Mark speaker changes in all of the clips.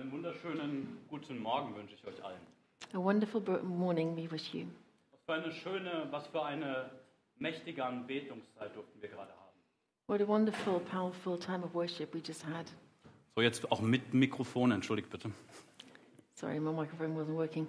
Speaker 1: Einen wunderschönen guten Morgen wünsche ich euch allen.
Speaker 2: A wonderful morning we wish you.
Speaker 1: Was für eine mächtige Anbetungszeit durften wir gerade haben.
Speaker 2: What a wonderful, powerful time of worship we just had.
Speaker 1: So, jetzt auch mit Mikrofon, entschuldigt bitte.
Speaker 2: Sorry, my microphone wasn't working.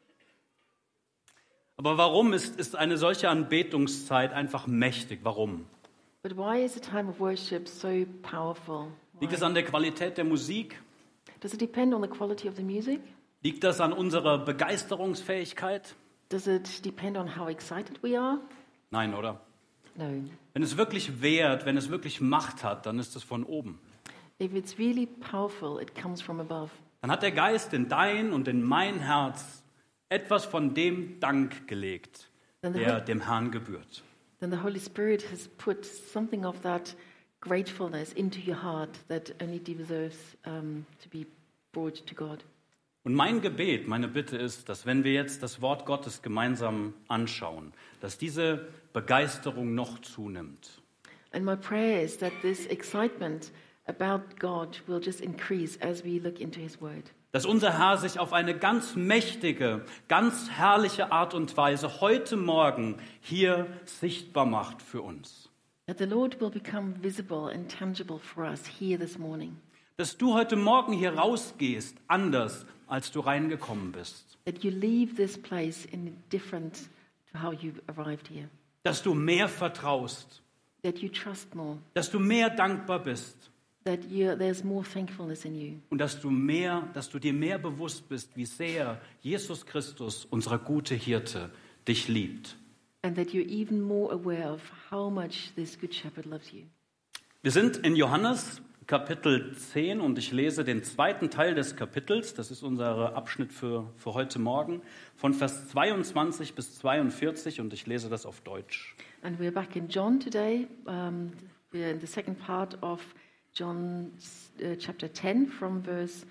Speaker 1: Aber warum ist eine solche Anbetungszeit einfach mächtig? Warum?
Speaker 2: But why is a time of worship so powerful?
Speaker 1: Liegt es an der Qualität der Musik?
Speaker 2: Does it depend on the quality of the music?
Speaker 1: Liegt das an unserer Begeisterungsfähigkeit?
Speaker 2: Does it depend on how excited we are?
Speaker 1: Nein, oder?
Speaker 2: No.
Speaker 1: Wenn es wirklich währt, wenn es wirklich Macht hat, dann ist es von oben.
Speaker 2: If it's really powerful, it comes from above.
Speaker 1: Dann hat der Geist in dein und in mein Herz etwas von dem Dank gelegt, der dem Herrn gebührt.
Speaker 2: Then the Holy Spirit has put something of that gratefulness into your heart that only deserves to be brought to God.
Speaker 1: Und mein Gebet, meine Bitte ist, dass wenn wir jetzt das Wort Gottes gemeinsam anschauen, dass diese Begeisterung noch zunimmt.
Speaker 2: And my prayer is that this excitement about God will just increase as we look into His Word.
Speaker 1: Dass unser Herr sich auf eine ganz mächtige, ganz herrliche Art und Weise heute Morgen hier sichtbar macht für uns.
Speaker 2: That the Lord will become visible and tangible for us here this morning.
Speaker 1: Dass du heute Morgen hier rausgehst, anders als du reingekommen bist.
Speaker 2: That you leave this place in different to how you arrived here.
Speaker 1: Dass du mehr vertraust.
Speaker 2: That you trust more.
Speaker 1: Dass du mehr dankbar bist.
Speaker 2: That there's more thankfulness in you.
Speaker 1: Und dass du dir mehr bewusst bist, wie sehr Jesus Christus, unser guter Hirte, dich liebt.
Speaker 2: And that you're even more aware of how much this good shepherd loves you.
Speaker 1: Wir sind in Johannes Kapitel 10 und ich lese den zweiten Teil des Kapitels, das ist unser Abschnitt für heute Morgen, von Vers 22 bis 42 und ich lese das auf Deutsch.
Speaker 2: And we're back in John today. We're in the second part of John chapter 10 from verse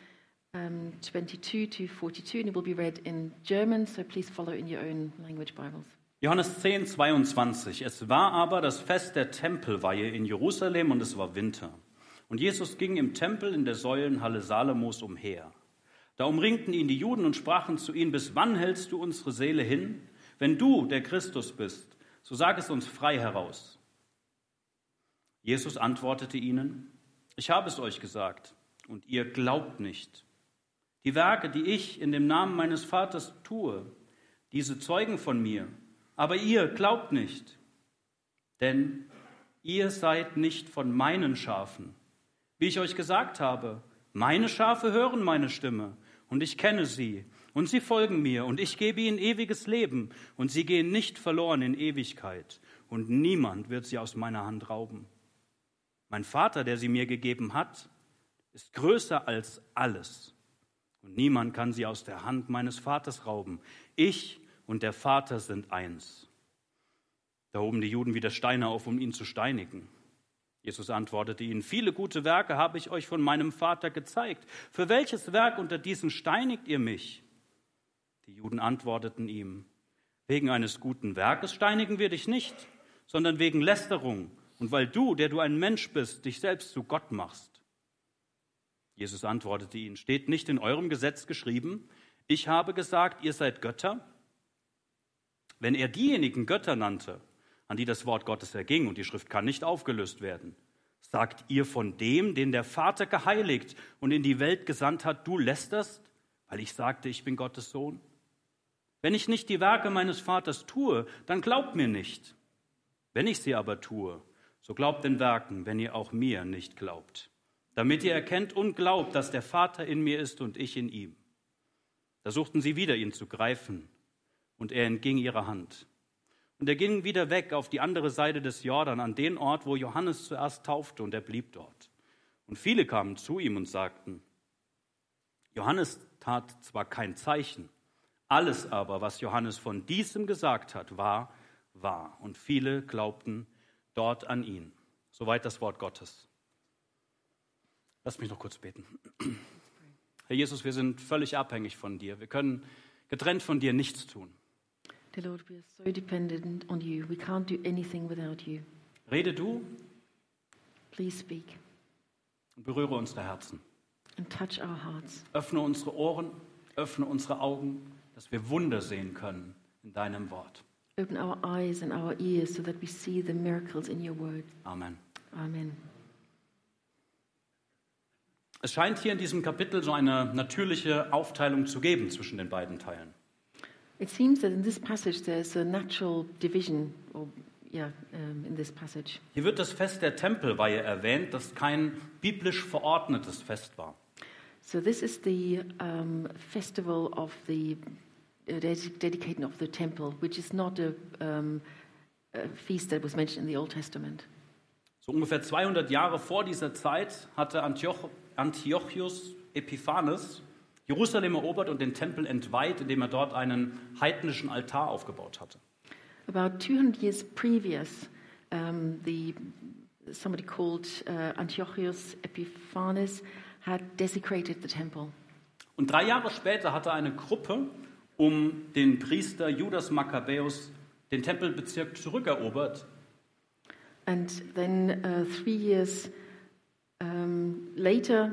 Speaker 2: 22 to 42 and it will be read in German, so please follow in your own language Bibles.
Speaker 1: Johannes 10, 22. Es war aber das Fest der Tempelweihe in Jerusalem und es war Winter. Und Jesus ging im Tempel in der Säulenhalle Salomos umher. Da umringten ihn die Juden und sprachen zu ihm: Bis wann hältst du unsere Seele hin? Wenn du der Christus bist, so sag es uns frei heraus. Jesus antwortete ihnen: Ich habe es euch gesagt, und ihr glaubt nicht. Die Werke, die ich in dem Namen meines Vaters tue, diese zeugen von mir, aber ihr glaubt nicht. Denn ihr seid nicht von meinen Schafen. Wie ich euch gesagt habe, meine Schafe hören meine Stimme, und ich kenne sie, und sie folgen mir, und ich gebe ihnen ewiges Leben, und sie gehen nicht verloren in Ewigkeit, und niemand wird sie aus meiner Hand rauben. Mein Vater, der sie mir gegeben hat, ist größer als alles, und niemand kann sie aus der Hand meines Vaters rauben. Ich und der Vater sind eins. Da hoben die Juden wieder Steine auf, um ihn zu steinigen. Jesus antwortete ihnen: Viele gute Werke habe ich euch von meinem Vater gezeigt. Für welches Werk unter diesen steinigt ihr mich? Die Juden antworteten ihm: Wegen eines guten Werkes steinigen wir dich nicht, sondern wegen Lästerung und weil du, der du ein Mensch bist, dich selbst zu Gott machst. Jesus antwortete ihnen: Steht nicht in eurem Gesetz geschrieben, ich habe gesagt, ihr seid Götter? Wenn er diejenigen Götter nannte, an die das Wort Gottes erging, und die Schrift kann nicht aufgelöst werden, sagt ihr von dem, den der Vater geheiligt und in die Welt gesandt hat, du lästerst, weil ich sagte, ich bin Gottes Sohn? Wenn ich nicht die Werke meines Vaters tue, dann glaubt mir nicht. Wenn ich sie aber tue, so glaubt den Werken, wenn ihr auch mir nicht glaubt. Damit ihr erkennt und glaubt, dass der Vater in mir ist und ich in ihm. Da suchten sie wieder, ihn zu greifen, und er entging ihrer Hand. Und er ging wieder weg auf die andere Seite des Jordan, an den Ort, wo Johannes zuerst taufte, und er blieb dort. Und viele kamen zu ihm und sagten: Johannes tat zwar kein Zeichen, alles aber, was Johannes von diesem gesagt hat, war wahr. Und viele glaubten dort an ihn. Soweit das Wort Gottes. Lass mich noch kurz beten. Herr Jesus, wir sind völlig abhängig von dir. Wir können getrennt von dir nichts tun.
Speaker 2: Dear Lord, we are so dependent on you. We can't do anything without you.
Speaker 1: Rede du
Speaker 2: Please speak
Speaker 1: und berühre unsere Herzen.
Speaker 2: and touch our hearts.
Speaker 1: Öffne unsere Ohren, öffne unsere Augen, dass wir Wunder sehen können in deinem Wort.
Speaker 2: Open our eyes and our ears so that we see the miracles in your word.
Speaker 1: Amen.
Speaker 2: Amen.
Speaker 1: Es scheint hier in diesem Kapitel so eine natürliche Aufteilung zu geben zwischen den beiden Teilen.
Speaker 2: It seems that in this passage there's a natural division, in this passage.
Speaker 1: Hier wird das Fest der Tempelweihe erwähnt, das kein biblisch verordnetes Fest war.
Speaker 2: So this is the festival of the dedicating of the temple, which is not a feast that was mentioned in the Old Testament.
Speaker 1: So ungefähr 200 Jahre vor dieser Zeit hatte Antiochus Epiphanes Jerusalem erobert und den Tempel entweiht, indem er dort einen heidnischen Altar aufgebaut hatte.
Speaker 2: About 200 years previous, somebody called Antiochus Epiphanes had desecrated the temple.
Speaker 1: Und 3 Jahre später hatte eine Gruppe um den Priester Judas Makkabäus den Tempelbezirk zurückerobert.
Speaker 2: And then 3 years later,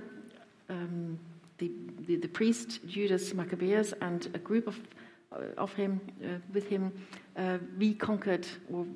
Speaker 2: the priest Judas Maccabeus and a group with him reconquered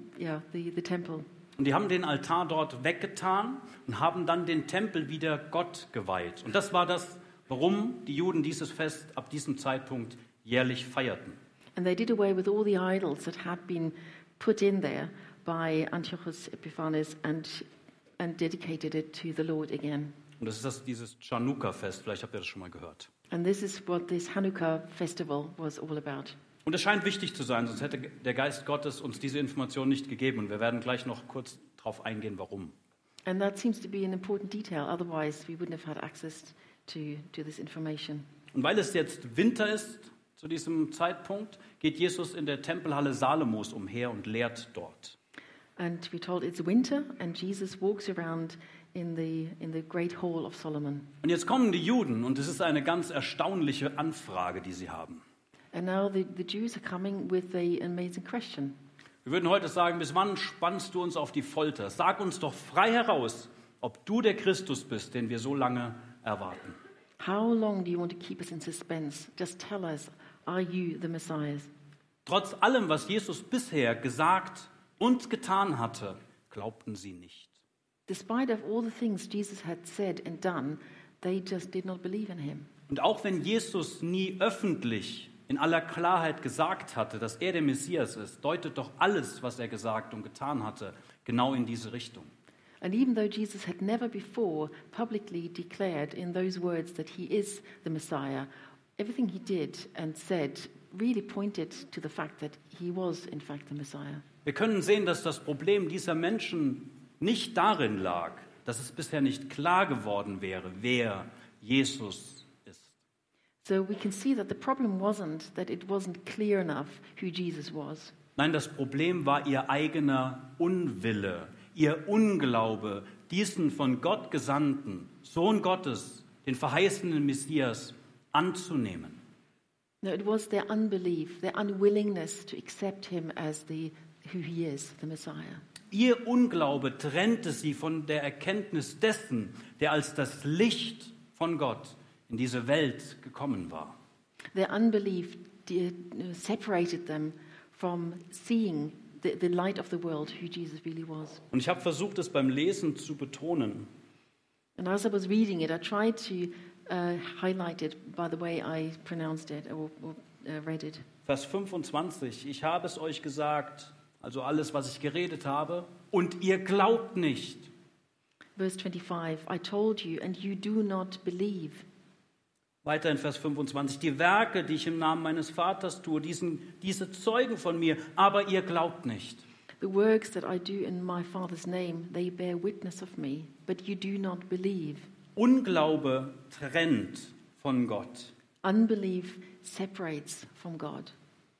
Speaker 2: the temple.
Speaker 1: Und die haben den Altar dort weggetan und haben dann den Tempel wieder Gott geweiht. Und das war das, warum die Juden dieses Fest ab diesem Zeitpunkt jährlich feierten.
Speaker 2: And they did away with all the idols that had been put in there by Antiochus Epiphanes and dedicated it to the Lord again.
Speaker 1: Und das ist dieses Chanukka-Fest, vielleicht habt ihr das schon mal gehört.
Speaker 2: And this is what this Hanukkah festival was all about.
Speaker 1: Und es scheint wichtig zu sein, sonst hätte der Geist Gottes uns diese Information nicht gegeben. Und wir werden gleich noch kurz darauf eingehen, warum.
Speaker 2: And that seems to be an important detail, otherwise we wouldn't have had access to this information.
Speaker 1: Und weil es jetzt Winter ist, zu diesem Zeitpunkt, geht Jesus in der Tempelhalle Salomos umher und lehrt dort.
Speaker 2: And we're told it's winter and Jesus walks around in the great hall of Solomon.
Speaker 1: Und jetzt kommen die Juden und es ist eine ganz erstaunliche Anfrage, die sie haben.
Speaker 2: And now the Jews are coming with an amazing question.
Speaker 1: Wir würden heute sagen, bis wann spannst du uns auf die Folter? Sag uns doch frei heraus, ob du der Christus bist, den wir so lange erwarten.
Speaker 2: How long do you want to keep us in suspense? Just tell us, are you the Messiah?
Speaker 1: Trotz allem, was Jesus bisher gesagt und getan hatte, glaubten sie nicht.
Speaker 2: Despite of all the things Jesus had said and done, they just did not believe in him.
Speaker 1: Und auch wenn Jesus nie öffentlich in aller Klarheit gesagt hatte, dass er der Messias ist, deutet doch alles, was er gesagt und getan hatte, genau in diese Richtung.
Speaker 2: And even though Jesus had never before publicly declared in those words that he is the Messiah, everything he did and said really pointed to the fact that he was in fact the Messiah.
Speaker 1: Wir können sehen, dass das Problem dieser Menschen nicht darin lag, dass es bisher nicht klar geworden wäre, wer Jesus ist.
Speaker 2: So we can see that the problem wasn't that it wasn't clear enough who Jesus was.
Speaker 1: Nein, das Problem war ihr eigener Unwille, ihr Unglaube, diesen von Gott gesandten Sohn Gottes, den verheißenen Messias, anzunehmen.
Speaker 2: No, it was their unbelief, their unwillingness to accept him as who he is, the Messiah.
Speaker 1: Ihr Unglaube trennte sie von der Erkenntnis dessen, der als das Licht von Gott in diese Welt gekommen war.
Speaker 2: Their unbelief separated them from seeing the light of the world, who Jesus really was.
Speaker 1: Und ich habe versucht, es beim Lesen zu betonen.
Speaker 2: And as I was reading it, I tried to highlight it by the way I pronounced it or read it.
Speaker 1: Vers 25, ich habe es euch gesagt, also alles, was ich geredet habe, und ihr glaubt nicht.
Speaker 2: Verse 25, I told you and you do not believe.
Speaker 1: Weiter in Vers 25, die Werke, die ich im Namen meines Vaters tue, diese zeugen von mir, aber ihr glaubt nicht.
Speaker 2: The works that I do in my Father's name, they bear witness of me, but you do not believe.
Speaker 1: Unglaube trennt von Gott.
Speaker 2: Unbelief separates from God.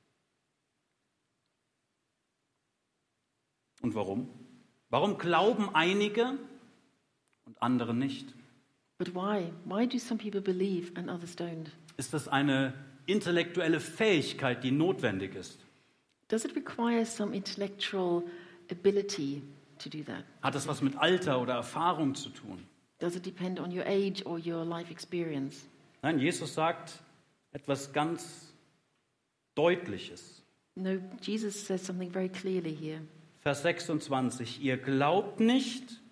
Speaker 1: Und warum? Warum glauben einige und andere nicht?
Speaker 2: But why? Why do some people believe and others don't?
Speaker 1: Ist das eine intellektuelle Fähigkeit, die notwendig ist?
Speaker 2: Does it require some intellectual ability to do that?
Speaker 1: Hat das was mit Alter oder Erfahrung zu tun?
Speaker 2: Does it depend on your age or your life experience?
Speaker 1: Nein, Jesus sagt etwas ganz Deutliches.
Speaker 2: No, Jesus says something very clearly here.
Speaker 1: Vers 26, ihr glaubt nicht,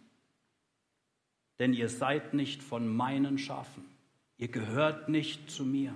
Speaker 1: denn ihr seid nicht von meinen Schafen. Ihr gehört nicht zu mir.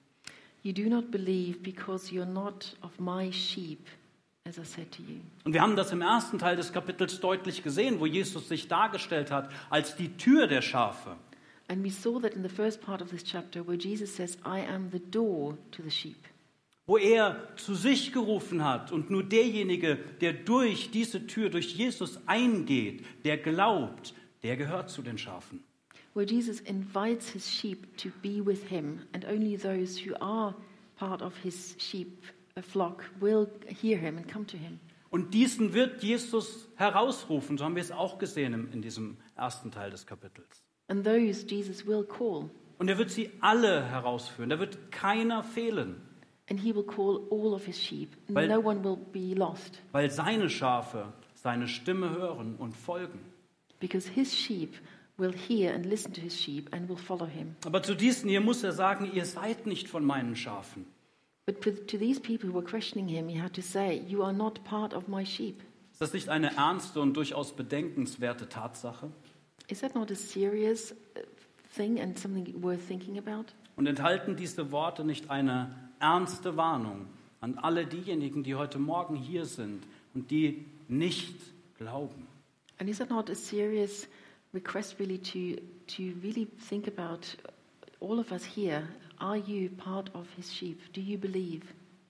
Speaker 2: You do not believe because you're not of my sheep, as I said to you.
Speaker 1: Und wir haben das im ersten Teil des Kapitels deutlich gesehen, wo Jesus sich dargestellt hat als die Tür der Schafe.
Speaker 2: And we saw that in the first part of this chapter where Jesus says, I am the door to the sheep.
Speaker 1: Wo er zu sich gerufen hat und nur derjenige, der durch diese Tür, durch Jesus eingeht, der glaubt, der gehört zu den Schafen.
Speaker 2: Where Jesus invites his sheep to be with him, and only those who are part of his sheep flock will hear him and come to him.
Speaker 1: Und diesen wird Jesus herausrufen, so haben wir es auch gesehen in diesem ersten Teil des Kapitels.
Speaker 2: And those Jesus will call,
Speaker 1: Und er wird sie alle herausführen, da wird keiner fehlen,
Speaker 2: and he will call all of his sheep.
Speaker 1: Weil-
Speaker 2: No one will be lost,
Speaker 1: weil seine Schafe seine Stimme hören und folgen.
Speaker 2: because his sheep will hear and listen to his sheep and will follow him.
Speaker 1: Aber zu diesen hier muss er sagen, ihr seid nicht von meinen Schafen.
Speaker 2: But to these people who were questioning him, he had to say, you are not part of my sheep.
Speaker 1: Ist das nicht eine ernste und durchaus bedenkenswerte Tatsache?
Speaker 2: Is that not a serious thing and something worth thinking about?
Speaker 1: Und enthalten diese Worte nicht eine ernste Warnung an alle diejenigen, die heute Morgen hier sind und die nicht glauben?
Speaker 2: And is that not a serious request really to really think about all of us here? Are you part of his sheep? Do you believe?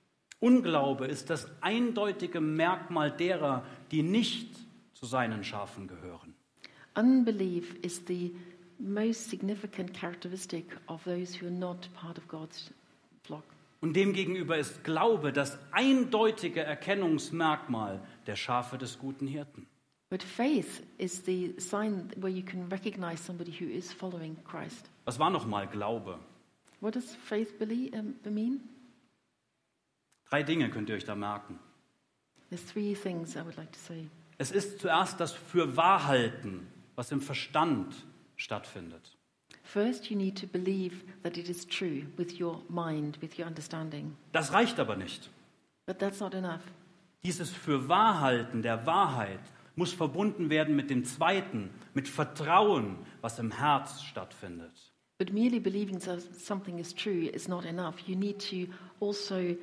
Speaker 1: Unglaube ist das eindeutige Merkmal derer, die nicht zu seinen Schafen gehören.
Speaker 2: Unbelief is the most significant characteristic of those who are not part of God's flock.
Speaker 1: Und demgegenüber ist Glaube das eindeutige Erkennungsmerkmal der Schafe des guten Hirten.
Speaker 2: But faith is the sign where you can recognize somebody who is following Christ.
Speaker 1: Was war nochmal Glaube?
Speaker 2: What does faith mean?
Speaker 1: 3 Dinge könnt ihr euch da merken.
Speaker 2: There's 3 things I would like to say.
Speaker 1: Es ist zuerst das Fürwahrhalten, was im Verstand stattfindet.
Speaker 2: First, you need to believe that it is true with your mind, with your understanding.
Speaker 1: Das reicht aber nicht.
Speaker 2: But that's not enough.
Speaker 1: Dieses Fürwahrhalten der Wahrheit muss verbunden werden mit dem Zweiten, mit Vertrauen, was im Herz stattfindet.
Speaker 2: But merely believing something is true is not enough. You need to also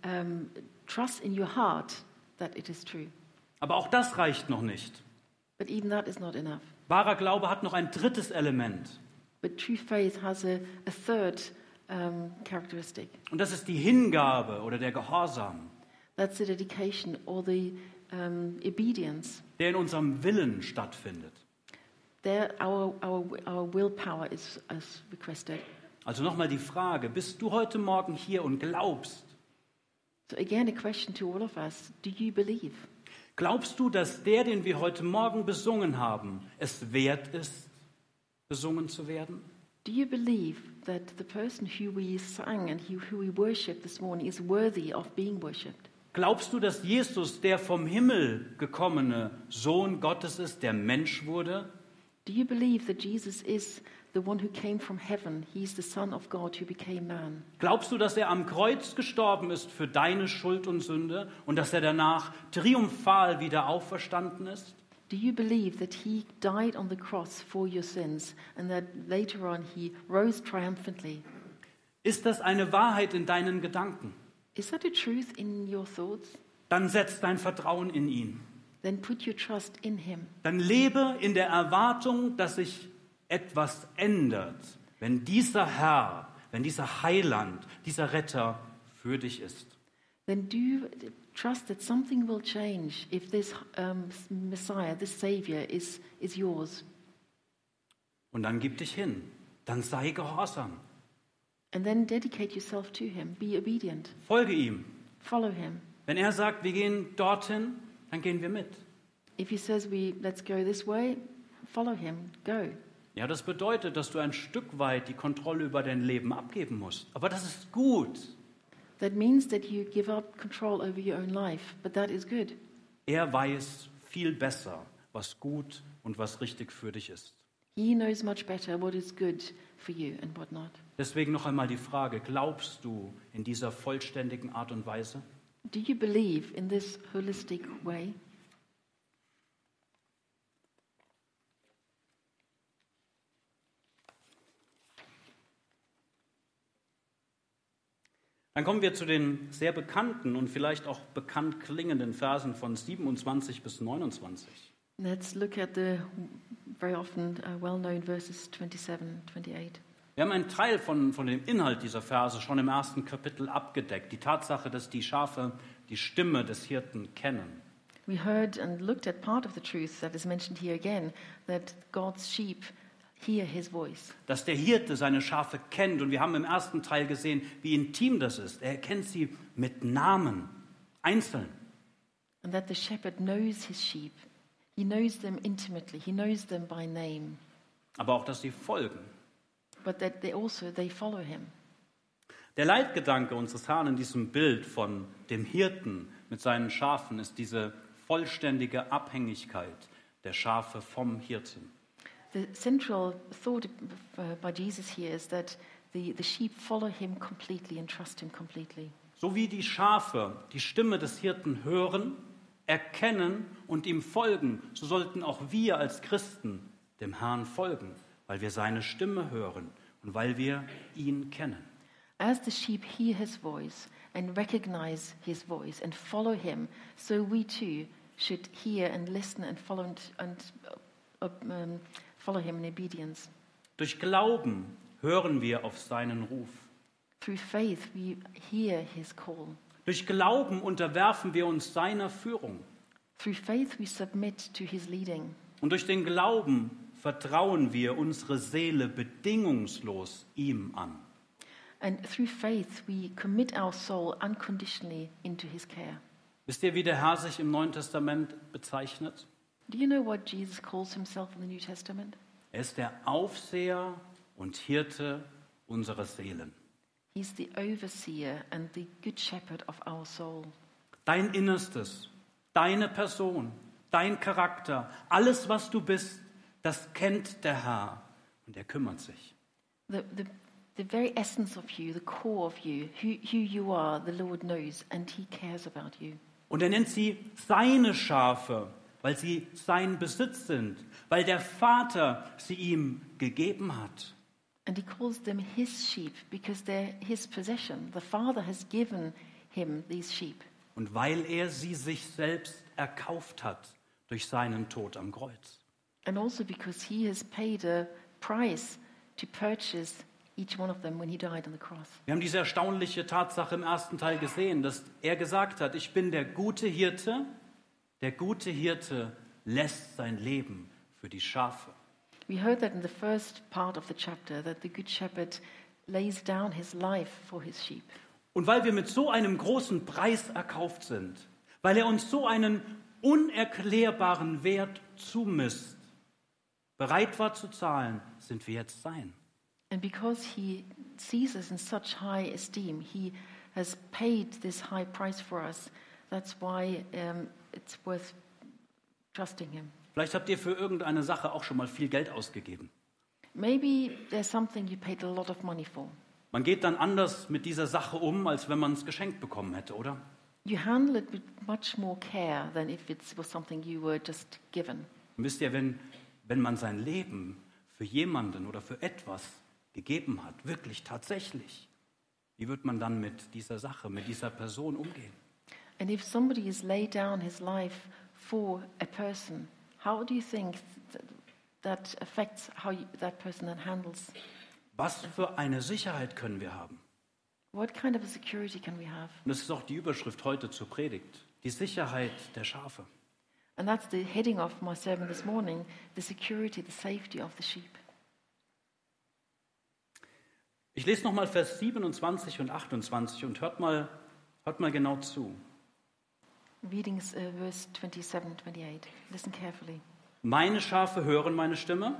Speaker 2: trust in your heart that it is true.
Speaker 1: Aber auch das reicht noch nicht.
Speaker 2: But even that is not enough.
Speaker 1: Wahrer Glaube hat noch ein drittes Element.
Speaker 2: But true faith has a third characteristic.
Speaker 1: Und das ist die Hingabe oder der Gehorsam,
Speaker 2: That's the dedication or the obedience.
Speaker 1: der in unserem Willen stattfindet.
Speaker 2: There, our willpower is requested.
Speaker 1: Also nochmal die Frage, bist du heute Morgen hier und glaubst?
Speaker 2: So again, a question to all of us. Do you believe?
Speaker 1: Glaubst du, dass der, den wir heute Morgen besungen haben, es wert ist, besungen zu werden?
Speaker 2: Do you believe that the person who we sang and who we worship this morning is worthy of being worshipped?
Speaker 1: Glaubst du, dass Jesus der vom Himmel gekommene Sohn Gottes ist, der Mensch wurde?
Speaker 2: Do you believe that Jesus is the one who came from heaven? He is the Son of God who became man.
Speaker 1: Glaubst du, dass er am Kreuz gestorben ist für deine Schuld und Sünde und dass er danach triumphal wieder auferstanden ist?
Speaker 2: Do you believe that he died on the cross for your sins and that later on he rose triumphantly?
Speaker 1: Ist das eine Wahrheit in deinen Gedanken?
Speaker 2: Is that a truth in your thoughts?
Speaker 1: Dann setz dein Vertrauen in ihn.
Speaker 2: Then put your trust in him.
Speaker 1: Dann lebe in der Erwartung, dass sich etwas ändert, wenn dieser Herr, wenn dieser Heiland, dieser Retter für dich ist.
Speaker 2: Then do trust that something will change if this Messiah, this Savior is yours.
Speaker 1: Und dann gib dich hin. Dann sei gehorsam.
Speaker 2: And then dedicate yourself to him. Be obedient.
Speaker 1: Folge ihm.
Speaker 2: Follow him.
Speaker 1: Wenn er sagt, wir gehen dorthin, dann gehen wir mit.
Speaker 2: If he says let's go this way, follow him. Go.
Speaker 1: Ja, das bedeutet, dass du ein Stück weit die Kontrolle über dein Leben abgeben musst. Aber das ist gut.
Speaker 2: That means that you give up control over your own life, but that is good.
Speaker 1: Er weiß viel besser, was gut und was richtig für dich ist.
Speaker 2: He knows much better what is good for you and what not.
Speaker 1: Deswegen noch einmal die Frage, glaubst du in dieser vollständigen Art und Weise?
Speaker 2: Do you believe in this holistic way?
Speaker 1: Dann kommen wir zu den sehr bekannten und vielleicht auch bekannt klingenden Versen von 27 bis 29.
Speaker 2: Let's look at the very often well-known verses 27, 28.
Speaker 1: Wir haben einen Teil von dem Inhalt dieser Verse schon im ersten Kapitel abgedeckt. Die Tatsache, dass die Schafe die Stimme des Hirten kennen.
Speaker 2: We heard and looked at part of the truth that is mentioned here again, that God's sheep hear his voice.
Speaker 1: Dass der Hirte seine Schafe kennt. Und wir haben im ersten Teil gesehen, wie intim das ist. Er kennt sie mit Namen, einzeln.
Speaker 2: And that the shepherd knows his sheep. He knows them intimately. He knows them by name.
Speaker 1: Aber auch, dass sie folgen.
Speaker 2: But that they follow him.
Speaker 1: Der Leitgedanke unseres Herrn in diesem Bild von dem Hirten mit seinen Schafen ist diese vollständige Abhängigkeit der Schafe vom Hirten.
Speaker 2: The central thought by Jesus here is that the sheep follow him completely and trust him completely.
Speaker 1: So wie die Schafe die Stimme des Hirten hören, erkennen und ihm folgen, so sollten auch wir als Christen dem Herrn folgen, weil wir seine Stimme hören und weil wir ihn kennen.
Speaker 2: As the sheep hear his voice and recognize his voice and follow him, so we too should hear and listen and follow him in obedience.
Speaker 1: Durch Glauben hören wir auf seinen Ruf.
Speaker 2: Through faith we hear his call.
Speaker 1: Durch Glauben unterwerfen wir uns seiner Führung.
Speaker 2: Through faith we submit to his leading.
Speaker 1: Und durch den Glauben vertrauen wir unsere Seele bedingungslos ihm an.
Speaker 2: And through faith we commit our soul unconditionally into his care.
Speaker 1: Wisst ihr, wie der Herr sich im Neuen Testament bezeichnet?
Speaker 2: Do you know what Jesus calls himself in the New Testament?
Speaker 1: Er ist der Aufseher und Hirte unserer Seelen.
Speaker 2: He's the overseer and the good shepherd of our soul.
Speaker 1: Dein Innerstes, deine Person, dein Charakter, alles, was du bist, das kennt der Herr und er kümmert sich.
Speaker 2: The very essence of you, the core of you, who you are, the Lord knows and he cares about you.
Speaker 1: Und er nennt sie seine Schafe, weil sie sein Besitz sind, weil der Vater sie ihm gegeben hat.
Speaker 2: And he calls them his sheep because they're his possession. The Father has given him these sheep.
Speaker 1: Und weil er sie sich selbst erkauft hat durch seinen Tod am Kreuz.
Speaker 2: And also because he has paid a price to purchase each one of them when he died on the cross.
Speaker 1: Wir haben diese erstaunliche Tatsache im ersten Teil gesehen, dass er gesagt hat, ich bin der gute Hirte lässt sein Leben für die Schafe.
Speaker 2: We heard that in the first part of the chapter, that the good shepherd lays down his life for his sheep.
Speaker 1: Und weil wir mit so einem großen Preis erkauft sind, weil er uns so einen unerklärbaren Wert zumisst, bereit war zu zahlen, sind wir jetzt sein.
Speaker 2: And because he sees us in such high esteem, he has paid this high price for us. That's why it's worth trusting him.
Speaker 1: Vielleicht habt ihr für irgendeine Sache auch schon mal viel Geld ausgegeben.
Speaker 2: Maybe there's something you paid a lot of money for.
Speaker 1: Man geht dann anders mit dieser Sache um, als wenn man es geschenkt bekommen hätte, oder?
Speaker 2: You handle it with much more care than if it was something you were just given.
Speaker 1: Und wisst ihr, wenn man sein Leben für jemanden oder für etwas gegeben hat, wirklich tatsächlich, wie wird man dann mit dieser Sache, mit dieser Person umgehen?
Speaker 2: And if somebody has laid down his life for a person, how do you think that affects how that person then handles?
Speaker 1: Was für eine Sicherheit können wir haben?
Speaker 2: What kind of a security can we have?
Speaker 1: Und das ist auch die Überschrift heute zur Predigt, die Sicherheit der Schafe.
Speaker 2: And that's the heading of my sermon this morning, the security, the safety of the sheep.
Speaker 1: Ich lese nochmal Vers 27 und 28 und hört mal genau zu.
Speaker 2: Reading verse 27, 28. Listen carefully.
Speaker 1: Meine Schafe hören meine Stimme.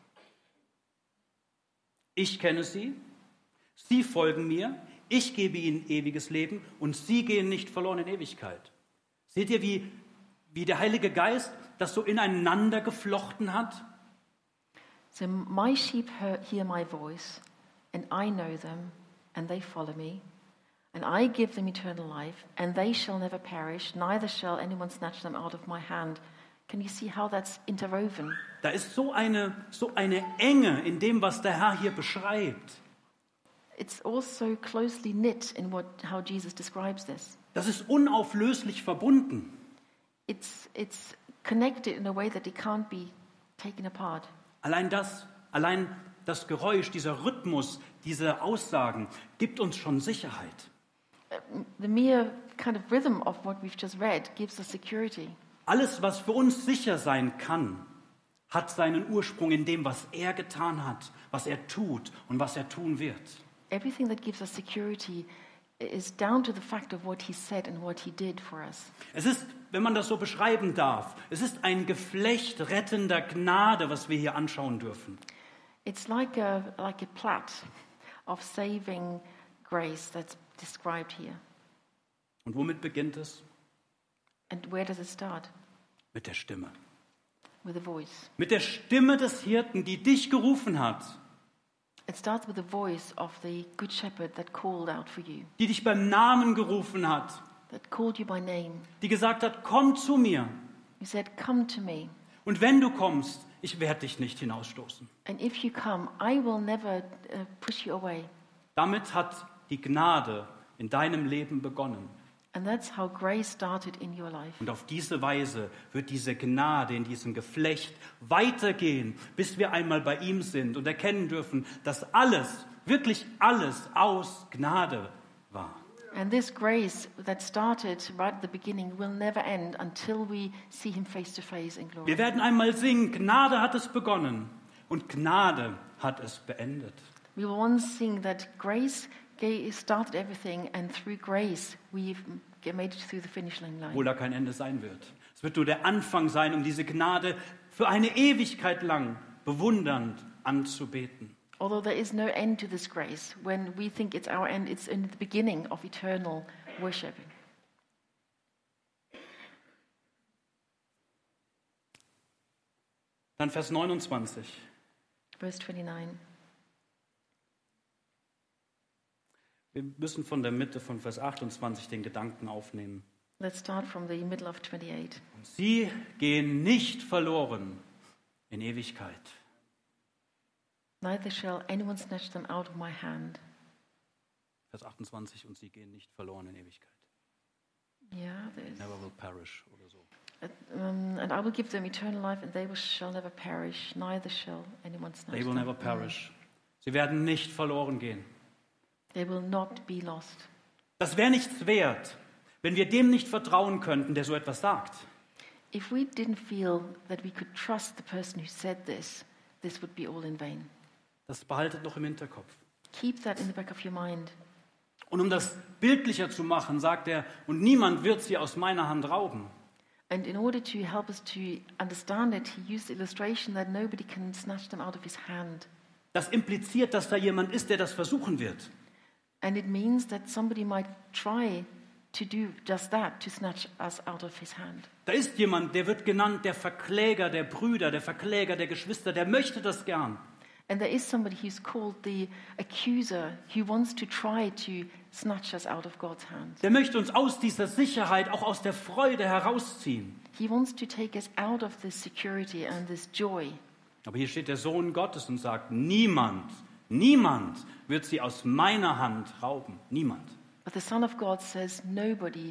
Speaker 1: Ich kenne sie. Sie folgen mir. Ich gebe ihnen ewiges Leben und sie gehen nicht verloren in Ewigkeit. Seht ihr, wie der Heilige Geist das so ineinander geflochten hat?
Speaker 2: So my sheep hear my voice, and I know them, and they follow me. And I give them eternal life, and they shall never perish, neither shall anyone snatch them out of my hand. Can you see how that's interwoven?
Speaker 1: Da ist so eine Enge in dem, was der Herr hier beschreibt.
Speaker 2: It's also closely knit in how Jesus describes this.
Speaker 1: Das ist unauflöslich verbunden.
Speaker 2: It's connected in a way that it can't be taken apart.
Speaker 1: Allein das Geräusch, dieser Rhythmus, diese Aussagen gibt uns schon Sicherheit.
Speaker 2: The mere kind of rhythm of what we've just read gives us security.
Speaker 1: Alles, was für uns sicher sein kann, hat seinen Ursprung in dem, was er getan hat, was er tut und was er tun wird.
Speaker 2: Everything that gives us security is down to the fact of what he said and what he did for us.
Speaker 1: Es ist, wenn man das so beschreiben darf, es ist ein Geflecht rettender Gnade, was wir hier anschauen dürfen.
Speaker 2: It's like a plait of saving grace that's described here.
Speaker 1: Und womit beginnt es?
Speaker 2: And where does it start?
Speaker 1: Mit der Stimme.
Speaker 2: With a voice.
Speaker 1: Mit der Stimme des Hirten, die dich gerufen hat.
Speaker 2: It starts with the voice of the good shepherd that called out for you.
Speaker 1: Die dich beim Namen gerufen hat.
Speaker 2: That called you by name.
Speaker 1: Die gesagt hat, komm zu mir.
Speaker 2: Who said, come to me.
Speaker 1: Und wenn du kommst, ich werde dich nicht hinausstoßen.
Speaker 2: And if you come, I will never push you away.
Speaker 1: Damit hat die Gnade in deinem Leben begonnen.
Speaker 2: And that's how grace started in your life.
Speaker 1: Und auf diese Weise wird diese Gnade in diesem Geflecht weitergehen, bis wir einmal bei ihm sind und erkennen dürfen, dass alles, wirklich alles aus Gnade war.
Speaker 2: And this grace that started right at the beginning will never end until we see him face to face in glory.
Speaker 1: Wir werden einmal singen, Gnade hat es begonnen und Gnade hat es beendet.
Speaker 2: We will once sing that grace started everything, and through grace we've made it through the finish line.
Speaker 1: Obwohl da kein Ende sein wird. Es wird nur der Anfang sein, um diese Gnade für eine Ewigkeit lang bewundernd anzubeten.
Speaker 2: Although there is no end to this grace, when we think it's our end, it's in the beginning of eternal worship.
Speaker 1: Dann Vers 29.
Speaker 2: Verse 29.
Speaker 1: Wir müssen von der Mitte von Vers 28 den Gedanken aufnehmen.
Speaker 2: Let's start from the middle of 28.
Speaker 1: Sie gehen nicht verloren in Ewigkeit.
Speaker 2: Neither shall anyone snatch them out of my hand.
Speaker 1: Vers 28, und sie gehen nicht verloren in Ewigkeit.
Speaker 2: Yeah, there is.
Speaker 1: Never will perish oder so.
Speaker 2: And I will give them eternal life, and they shall never perish. Neither shall anyone snatch
Speaker 1: They will
Speaker 2: them.
Speaker 1: never perish. Sie werden nicht verloren gehen.
Speaker 2: They will not be lost.
Speaker 1: Das wäre nichts wert, wenn wir dem nicht vertrauen könnten, der so etwas sagt.
Speaker 2: If we didn't feel that we could trust the person who said this would be all in vain.
Speaker 1: Das behaltet noch im Hinterkopf.
Speaker 2: Keep that in the back of your mind.
Speaker 1: Und um das bildlicher zu machen, sagt er, und niemand wird sie aus meiner Hand rauben.
Speaker 2: And in order to help us to understand it, he used the illustration that nobody can snatch them out of his hand.
Speaker 1: Das impliziert, dass da jemand ist, der das versuchen wird.
Speaker 2: And it means that somebody might try to do just that, to snatch us out of his hand.
Speaker 1: Da ist jemand, der wird genannt der Verkläger der Brüder, der Verkläger der Geschwister, der möchte das gern.
Speaker 2: And there is somebody who's called the accuser, who wants to try to snatch us out of God's hand.
Speaker 1: Der möchte uns aus dieser Sicherheit, auch aus der Freude herausziehen.
Speaker 2: He wants to take us out of this security and this joy.
Speaker 1: Aber hier steht der Sohn Gottes und sagt, niemand wird sie aus meiner Hand rauben. Niemand.
Speaker 2: But the Son of God says, nobody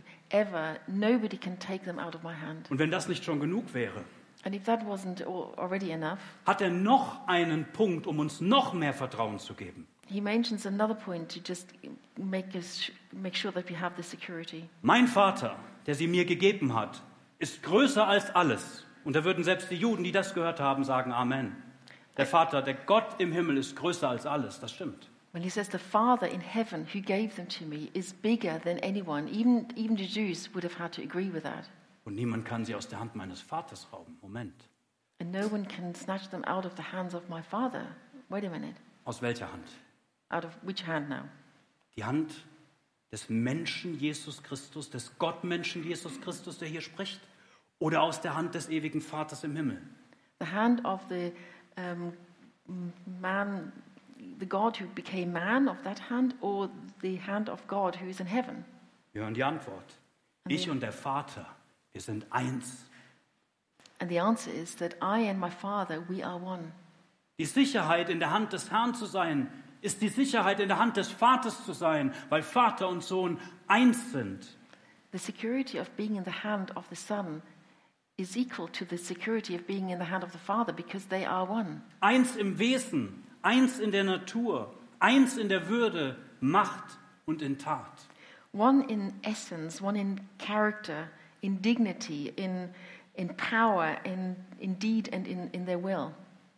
Speaker 2: can take them out of my hand.
Speaker 1: Und wenn das nicht schon genug wäre,
Speaker 2: And if that wasn't already enough,
Speaker 1: hat er noch einen Punkt, um uns noch mehr Vertrauen zu geben.
Speaker 2: he mentions another point to just make sure that we have the security.
Speaker 1: Mein Vater, der sie mir gegeben hat, ist größer als alles. Und da würden selbst die Juden, die das gehört haben, sagen Amen. Der Vater, der Gott im Himmel, ist größer als alles. Das stimmt.
Speaker 2: When he says the Father in heaven who gave them to me is bigger than anyone, even the Jews would have had to agree with that.
Speaker 1: Und niemand kann sie aus der Hand meines Vaters rauben. Moment.
Speaker 2: And no one can snatch them out of the hands of my Father. Wait a minute.
Speaker 1: Aus welcher Hand?
Speaker 2: Out of which hand now?
Speaker 1: Die Hand des Menschen Jesus Christus, des Gottmenschen Jesus Christus, der hier spricht? Oder aus der Hand des ewigen Vaters im Himmel?
Speaker 2: The hand of the man, the God who became man of that hand, or the hand of God who is in heaven?
Speaker 1: Wir hören die Antwort. Ich und der Vater, wir sind eins.
Speaker 2: And the answer is that I and my Father, we are one.
Speaker 1: Die Sicherheit, in der Hand des Herrn zu sein, ist die Sicherheit, in der Hand des Vaters zu sein, weil Vater und Sohn eins sind.
Speaker 2: The security of being in the hand of the Son is equal to the security of being in the hand of the Father, because they are one.
Speaker 1: Eins im Wesen, eins in der Natur, eins in der Würde, Macht und in Tat.
Speaker 2: One in essence, one in character, in dignity, in power, in deed and in their will.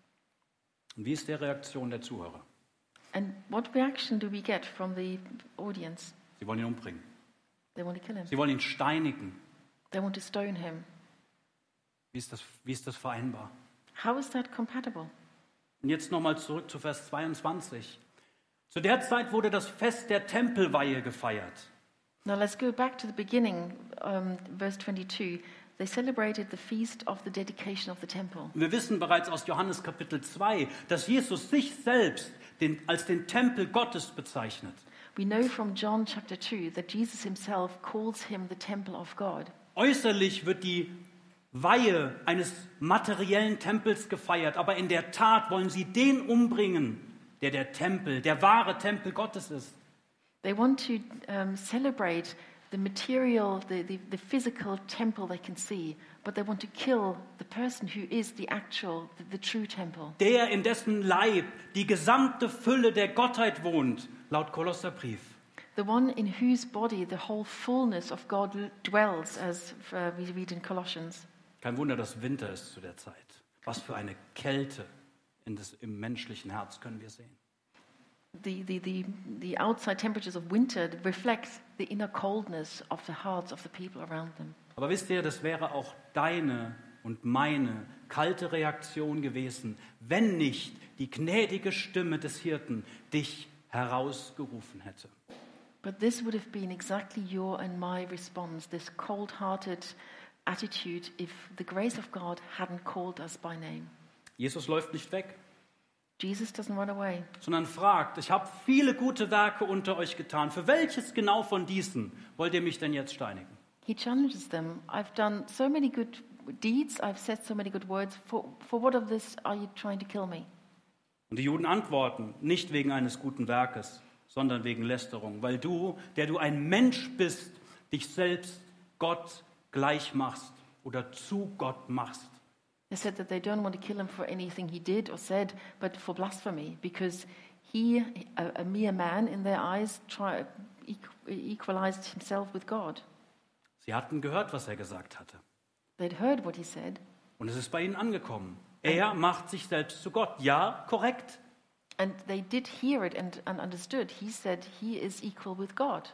Speaker 1: Und wie ist die Reaktion der Zuhörer?
Speaker 2: And what reaction do we get from the audience?
Speaker 1: Sie wollen ihn umbringen.
Speaker 2: They want to kill him.
Speaker 1: Sie wollen ihn steinigen.
Speaker 2: They want to stone him.
Speaker 1: Wie ist das vereinbar?
Speaker 2: How is that compatible?
Speaker 1: Und jetzt nochmal zurück zu Vers 22. Zu der Zeit wurde das Fest der Tempelweihe gefeiert.
Speaker 2: Now let's go back to the beginning, verse 22. They celebrated the feast of the dedication of the temple.
Speaker 1: Wir wissen bereits aus Johannes Kapitel 2, dass Jesus sich selbst als den Tempel Gottes bezeichnet.
Speaker 2: We know from John chapter 2 that Jesus himself calls him the temple of God.
Speaker 1: Äußerlich wird die Weihe eines materiellen Tempels gefeiert, aber in der Tat wollen sie den umbringen, der Tempel, der wahre Tempel Gottes ist.
Speaker 2: They want to celebrate the material, the physical temple they can see, but they want to kill the person who is the actual, the true temple.
Speaker 1: Der, in dessen Leib die gesamte Fülle der Gottheit wohnt, laut Kolosserbrief.
Speaker 2: The one in whose body the whole fullness of God dwells, as we read in Colossians.
Speaker 1: Kein Wunder, dass Winter ist zu der Zeit. Was für eine Kälte im menschlichen Herz können wir sehen.
Speaker 2: The outside temperatures of winter reflect the inner coldness of the hearts of the people around them.
Speaker 1: Aber wisst ihr, das wäre auch deine und meine kalte Reaktion gewesen, wenn nicht die gnädige Stimme des Hirten dich herausgerufen hätte.
Speaker 2: But this would have been exactly your and my response, this cold-hearted attitude, if the grace of God hadn't called us by name.
Speaker 1: Jesus läuft nicht weg,
Speaker 2: Jesus doesn't run away.
Speaker 1: sondern fragt, ich habe viele gute Werke unter euch getan. Für welches genau von diesen wollt ihr mich denn jetzt steinigen?
Speaker 2: He challenges them. I've done so many good deeds, I've said so many good words. For what of this are you trying to kill me?
Speaker 1: Und die Juden antworten, nicht wegen eines guten Werkes, sondern wegen Lästerung, weil du, der du ein Mensch bist, dich selbst Gott gleich machst oder zu Gott machst.
Speaker 2: They said that they don't want to kill him for anything he did or said, but for blasphemy, because he, a mere man in their eyes, equalized himself with God.
Speaker 1: Sie hatten gehört, was er gesagt hatte.
Speaker 2: They'd heard what he said,
Speaker 1: Und es ist bei ihnen angekommen. Er macht sich selbst zu Gott. Ja, korrekt.
Speaker 2: and they did hear it and understood. He said he is equal with God,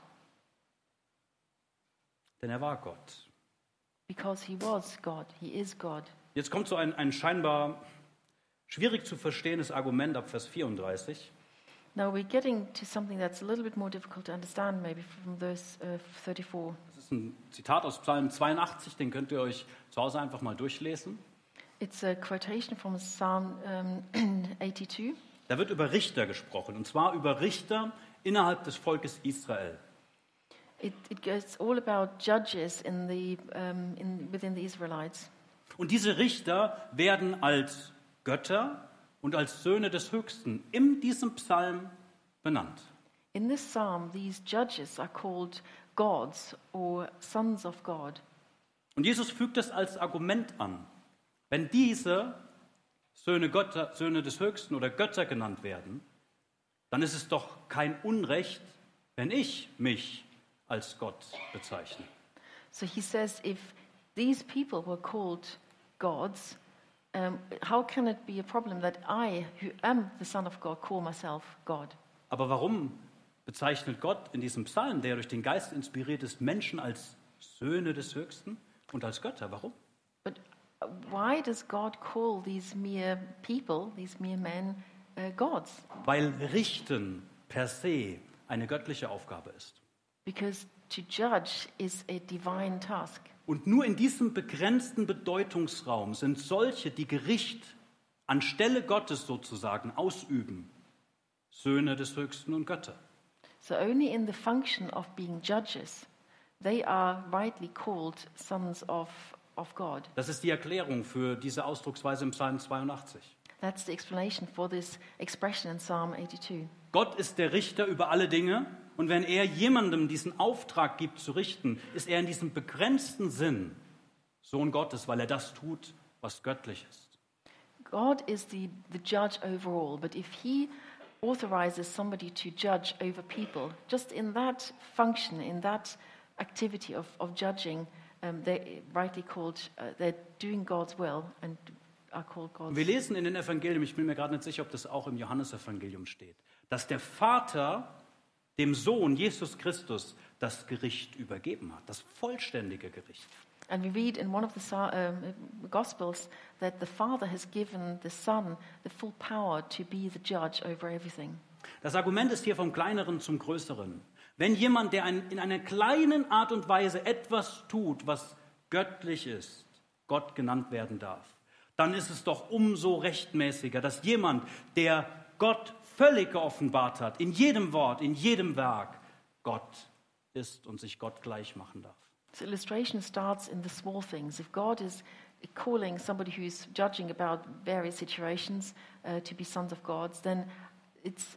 Speaker 1: Denn er war Gott.
Speaker 2: because he was God. He is God.
Speaker 1: Jetzt kommt so ein scheinbar schwierig zu verstehendes Argument ab Vers 34.
Speaker 2: Now we're getting to something that's a little bit more difficult to understand, maybe from verse 34.
Speaker 1: Das ist ein Zitat aus Psalm 82, den könnt ihr euch zu Hause einfach mal durchlesen.
Speaker 2: It's a quotation from Psalm 82.
Speaker 1: Da wird über Richter gesprochen, und zwar über Richter innerhalb des Volkes Israel.
Speaker 2: It goes all about judges within the Israelites.
Speaker 1: Und diese Richter werden als Götter und als Söhne des Höchsten in diesem Psalm benannt.
Speaker 2: In this psalm, these judges are called gods or sons of God.
Speaker 1: Und Jesus fügt das als Argument an. Wenn diese Söhne des Höchsten oder Götter genannt werden, dann ist es doch kein Unrecht, wenn ich mich als Gott bezeichne.
Speaker 2: So he says, if these people were called gods, how can it be a problem that I, who am the Son of God, call myself God?
Speaker 1: Aber warum bezeichnet Gott in diesem Psalm, der durch den Geist inspiriert ist, Menschen als Söhne des Höchsten und als Götter? Warum?
Speaker 2: But why does God call these mere people, these mere men, gods?
Speaker 1: Weil Richten per se eine göttliche Aufgabe ist.
Speaker 2: Because to judge is a divine task.
Speaker 1: Und nur in diesem begrenzten Bedeutungsraum sind solche, die Gericht anstelle Gottes sozusagen ausüben, Söhne des Höchsten und Götter.
Speaker 2: So only in the function of being judges, they are rightly called sons of God.
Speaker 1: Das ist die Erklärung für diese Ausdrucksweise im Psalm 82.
Speaker 2: That's the explanation for this expression in Psalm 82.
Speaker 1: Gott ist der Richter über alle Dinge und wenn er jemandem diesen Auftrag gibt zu richten, ist er in diesem begrenzten Sinn Sohn Gottes, weil er das tut, was göttlich ist.
Speaker 2: God is the judge over all, but if he authorizes somebody to judge over people, just in that function, in that activity of judging, they're rightly called, they're doing God's will and are called God's.
Speaker 1: Wir lesen in den Evangelien, ich bin mir gerade nicht sicher, ob das auch im Johannesevangelium steht, dass der Vater dem Sohn Jesus Christus das Gericht übergeben hat, das vollständige Gericht.
Speaker 2: And we read in one of the Gospels that the Father has given the Son the full power to be the judge over everything.
Speaker 1: Das Argument ist hier vom Kleineren zum Größeren. Wenn jemand, der in einer kleinen Art und Weise etwas tut, was göttlich ist, Gott genannt werden darf, dann ist es doch umso rechtmäßiger, dass jemand, der Gott völlig geoffenbart hat, in jedem Wort, in jedem Werk, Gott ist und sich Gott gleich machen darf.
Speaker 2: So illustration starts in the small things. If God is calling somebody who's judging about various situations to be sons of God, then it's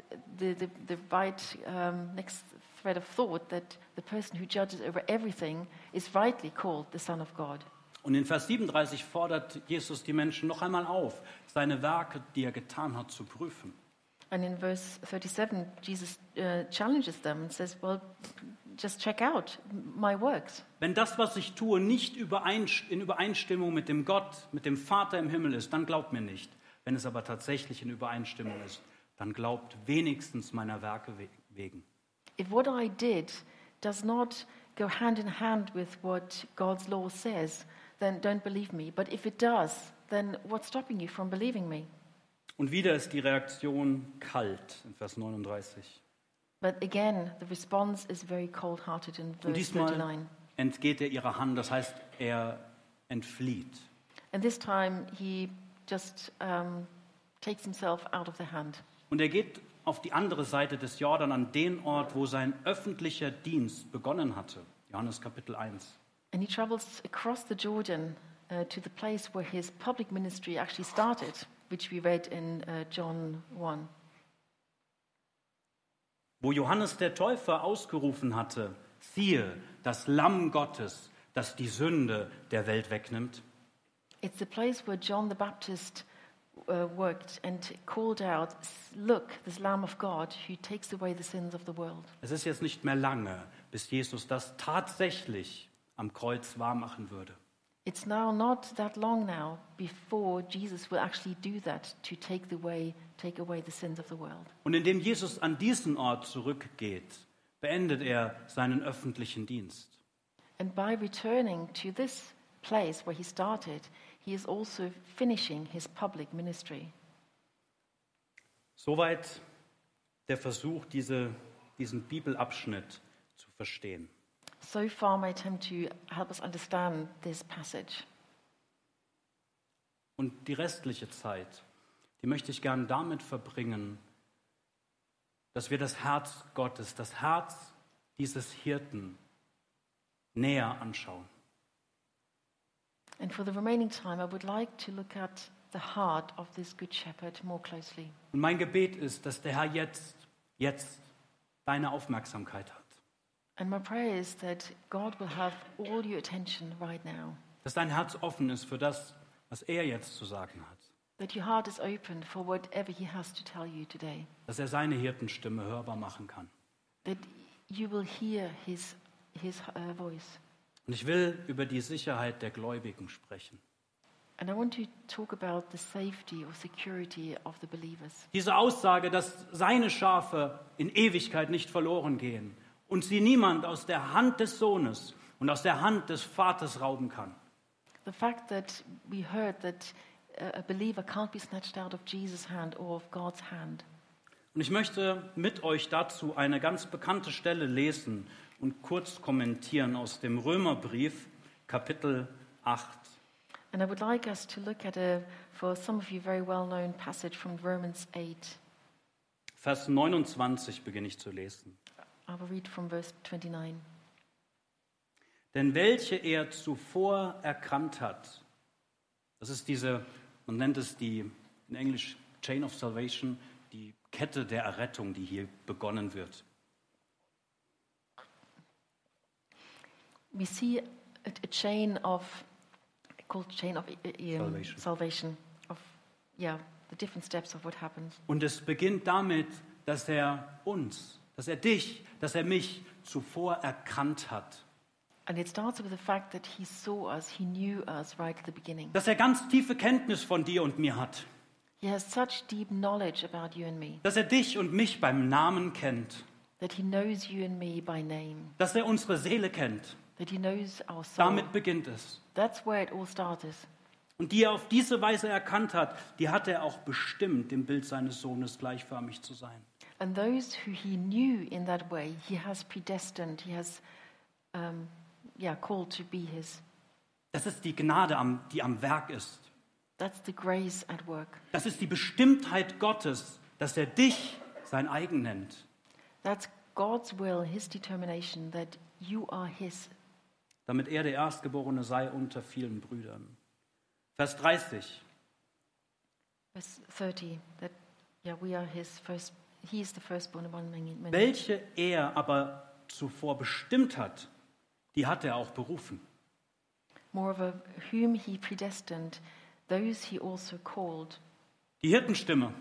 Speaker 2: the right next thread of thought that the person who judges over everything is rightly called the Son of God.
Speaker 1: Und in Vers 37 fordert Jesus die Menschen noch einmal auf, seine Werke, die er getan hat, zu prüfen.
Speaker 2: And in verse 37, Jesus challenges them and says, well, just check out my works.
Speaker 1: Wenn das, was ich tue, nicht in Übereinstimmung mit dem Gott, mit dem Vater im Himmel ist, dann glaubt mir nicht. Wenn es aber tatsächlich in Übereinstimmung ist, dann glaubt wenigstens meiner Werke wegen.
Speaker 2: If what I did does not go hand in hand with what God's law says, then don't believe me. But if it does, then what's stopping you from believing me?
Speaker 1: Und wieder ist die Reaktion kalt in Vers 39.
Speaker 2: But again, the response is very cold-hearted in
Speaker 1: Und
Speaker 2: verse
Speaker 1: diesmal
Speaker 2: 39.
Speaker 1: entgeht er ihrer Hand, das heißt, er entflieht.
Speaker 2: And this time he just takes himself out of the hand.
Speaker 1: Und er geht auf die andere Seite des Jordan, an den Ort, wo sein öffentlicher Dienst begonnen hatte. Johannes Kapitel 1.
Speaker 2: And he travels across the Jordan to the place where his public ministry actually started, which we read in John 1.
Speaker 1: Wo Johannes der Täufer ausgerufen hatte, siehe, das Lamm Gottes, das die Sünde der Welt wegnimmt.
Speaker 2: It's the place where John the Baptist worked and called out, look, this Lamb of God who takes away the sins of the world.
Speaker 1: Es ist jetzt nicht mehr lange, bis Jesus das tatsächlich am Kreuz wahrmachen würde.
Speaker 2: It's now not that long now before Jesus will actually do that to take away the sins of the world.
Speaker 1: Und indem Jesus an diesen Ort zurückgeht, beendet er seinen öffentlichen Dienst.
Speaker 2: And by returning to this place where he started, he is also finishing his public ministry.
Speaker 1: Soweit der Versuch, diesen Bibelabschnitt zu verstehen.
Speaker 2: So far, my attempt to help us understand this passage.
Speaker 1: Und die restliche Zeit, die möchte ich gern damit verbringen, dass wir das Herz Gottes, das Herz dieses Hirten näher anschauen.
Speaker 2: And for the remaining time, I would like to look at the heart of this good shepherd more closely.
Speaker 1: Und mein Gebet ist, dass der Herr jetzt deine Aufmerksamkeit hat.
Speaker 2: And my prayer is that God will have all your attention right now.
Speaker 1: Dass dein Herz offen ist für das, was er jetzt zu sagen hat.
Speaker 2: That your heart is open for whatever he has to tell you today.
Speaker 1: Dass er seine Hirtenstimme hörbar machen kann.
Speaker 2: That you will hear his voice.
Speaker 1: Und ich will über die Sicherheit der Gläubigen sprechen.
Speaker 2: And I want to talk about the safety or security of the believers.
Speaker 1: Diese Aussage, dass seine Schafe in Ewigkeit nicht verloren gehen und sie niemand aus der Hand des Sohnes und aus der Hand des Vaters rauben kann.
Speaker 2: The fact that we heard that a believer can't be snatched out of Jesus' hand or of God's hand.
Speaker 1: Und ich möchte mit euch dazu eine ganz bekannte Stelle lesen und kurz kommentieren aus dem Römerbrief, Kapitel 8.
Speaker 2: And I would like us to look at for some of you, very well-known passage from Romans 8.
Speaker 1: Vers 29 beginne ich zu lesen.
Speaker 2: I will read from verse 29.
Speaker 1: Denn welche er zuvor erkannt hat, das ist diese, man nennt es die, in Englisch Chain of Salvation, die Kette der Errettung, die hier begonnen wird.
Speaker 2: We see a chain of, called chain of salvation, of the different steps of what happens.
Speaker 1: Und es beginnt damit, dass er uns, dass er dich, dass er mich zuvor erkannt hat.
Speaker 2: And it starts with the fact that he saw us, he knew us right at the beginning.
Speaker 1: Dass er ganz tiefe Kenntnis von dir und mir hat.
Speaker 2: He has such deep knowledge about you and me.
Speaker 1: Dass er dich und mich beim Namen kennt.
Speaker 2: That he knows you and me by name.
Speaker 1: Dass er unsere Seele kennt.
Speaker 2: That he knows our soul.
Speaker 1: Damit beginnt es.
Speaker 2: That's where it all started.
Speaker 1: Und die er auf diese Weise erkannt hat, die hat er auch bestimmt, dem Bild seines Sohnes gleichförmig zu sein.
Speaker 2: And those who he knew in that way, he has predestined, he has called to be his.
Speaker 1: Das ist die Gnade, die am Werk ist.
Speaker 2: That's the grace at work.
Speaker 1: Das ist die Bestimmtheit Gottes, dass er dich sein eigen nennt.
Speaker 2: That's God's will, his determination, that you are his.
Speaker 1: Damit er der Erstgeborene sei unter vielen Brüdern. Vers 30.
Speaker 2: Verse 30, that we are his first, he is the firstborn among many.
Speaker 1: Welche er aber zuvor bestimmt hat, die hat er auch berufen.
Speaker 2: Moreover, whom he predestined, those he also called.
Speaker 1: Die Hirtenstimme.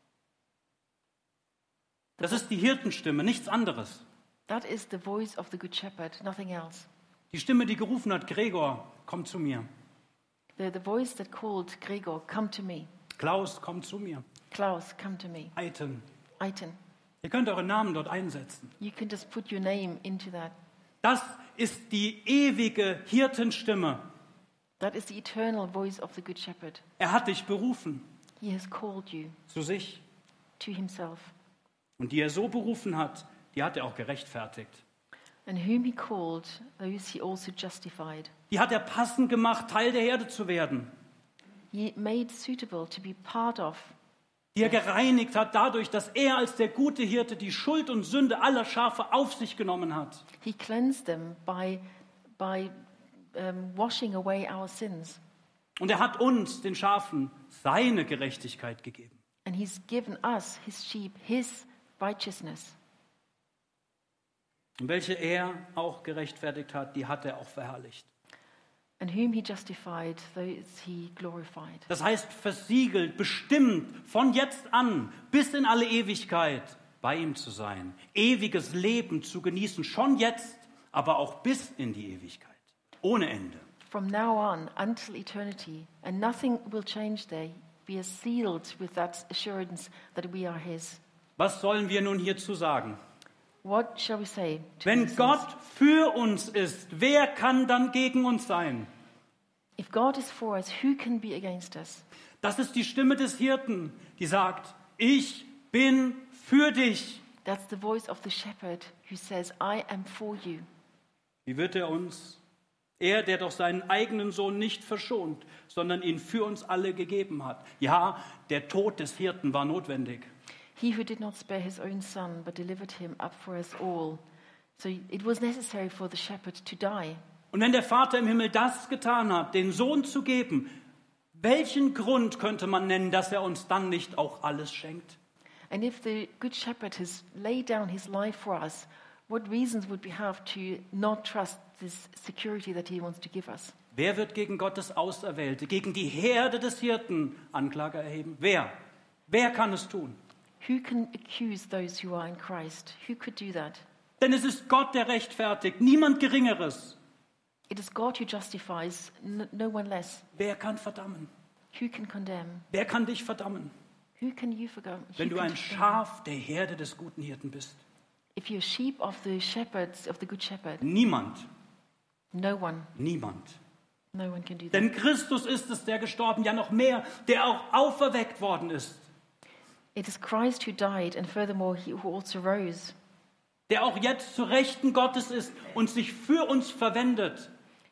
Speaker 1: Das ist die Hirtenstimme, nichts anderes.
Speaker 2: That is the voice of the good shepherd, nothing else.
Speaker 1: Die Stimme, die gerufen hat, Gregor, komm zu mir.
Speaker 2: The voice that called Gregor, come to me.
Speaker 1: Klaus, komm zu mir.
Speaker 2: Klaus, come to me.
Speaker 1: Eiten.
Speaker 2: Eiten.
Speaker 1: Ihr könnt euren Namen dort einsetzen.
Speaker 2: You can just put your name into that.
Speaker 1: Das ist die ewige Hirtenstimme.
Speaker 2: That is the eternal voice of the good shepherd.
Speaker 1: Er hat dich berufen.
Speaker 2: He has called you
Speaker 1: Zu sich.
Speaker 2: to himself.
Speaker 1: Und die er so berufen hat, die hat er auch gerechtfertigt.
Speaker 2: And whom he called, those he also justified.
Speaker 1: Die hat er passend gemacht, Teil der Herde zu werden.
Speaker 2: He made suitable to be part of.
Speaker 1: Die er gereinigt hat dadurch, dass er als der gute Hirte die Schuld und Sünde aller Schafe auf sich genommen hat.
Speaker 2: He cleansed them by washing away our sins.
Speaker 1: Und er hat uns, den Schafen, seine Gerechtigkeit gegeben.
Speaker 2: And he's given us, his sheep, his righteousness.
Speaker 1: Und welche er auch gerechtfertigt hat, die hat er auch verherrlicht.
Speaker 2: And whom he justified, those he glorified.
Speaker 1: Das heißt versiegelt, bestimmt, von jetzt an bis in alle Ewigkeit bei ihm zu sein. Ewiges Leben zu genießen, schon jetzt, aber auch bis in die Ewigkeit. Ohne Ende.
Speaker 2: From now on until eternity, and nothing will change there. We are sealed with that assurance that we are his.
Speaker 1: Was sollen wir nun hierzu sagen?
Speaker 2: What shall we say to
Speaker 1: Wenn
Speaker 2: these
Speaker 1: Gott
Speaker 2: things?
Speaker 1: für uns ist, wer kann dann gegen uns sein?
Speaker 2: If God is for us, who can be against us?
Speaker 1: Das ist die Stimme des Hirten, die sagt, ich bin für dich.
Speaker 2: That's the voice of the shepherd who says, I am for you.
Speaker 1: Wie wird er uns? Er, der doch seinen eigenen Sohn nicht verschont, sondern ihn für uns alle gegeben hat. Ja, der Tod des Hirten war notwendig.
Speaker 2: He who did not spare his own son, but delivered him up for us all. So it was necessary for the shepherd to die.
Speaker 1: Und wenn der Vater im Himmel das getan hat, den Sohn zu geben, welchen Grund könnte man nennen, dass er uns dann nicht auch alles schenkt?
Speaker 2: And if the good shepherd has laid down his life for us, what reasons would we have to not trust this security that he wants to give us?
Speaker 1: Wer wird gegen Gottes Auserwählte, gegen die Herde des Hirten Anklage erheben? Wer? Wer kann es tun?
Speaker 2: Who can accuse those who are in Christ? Who could do that?
Speaker 1: Denn es ist Gott, der rechtfertigt, niemand Geringeres.
Speaker 2: It is God who justifies, no one less.
Speaker 1: Wer kann verdammen?
Speaker 2: Who can condemn?
Speaker 1: Wer kann dich verdammen?
Speaker 2: Who can you forgive?
Speaker 1: Wenn du ein Schaf der Herde des guten Hirten bist.
Speaker 2: If you're a sheep of the shepherds, of the good shepherd,
Speaker 1: Niemand,
Speaker 2: no one can do that.
Speaker 1: Denn Christus ist es, der gestorben, ja noch mehr, der auch auferweckt worden ist.
Speaker 2: It is Christ who died, and furthermore, he who also rose.
Speaker 1: Der auch jetzt zu Rechten Gottes ist und sich für uns verwendet.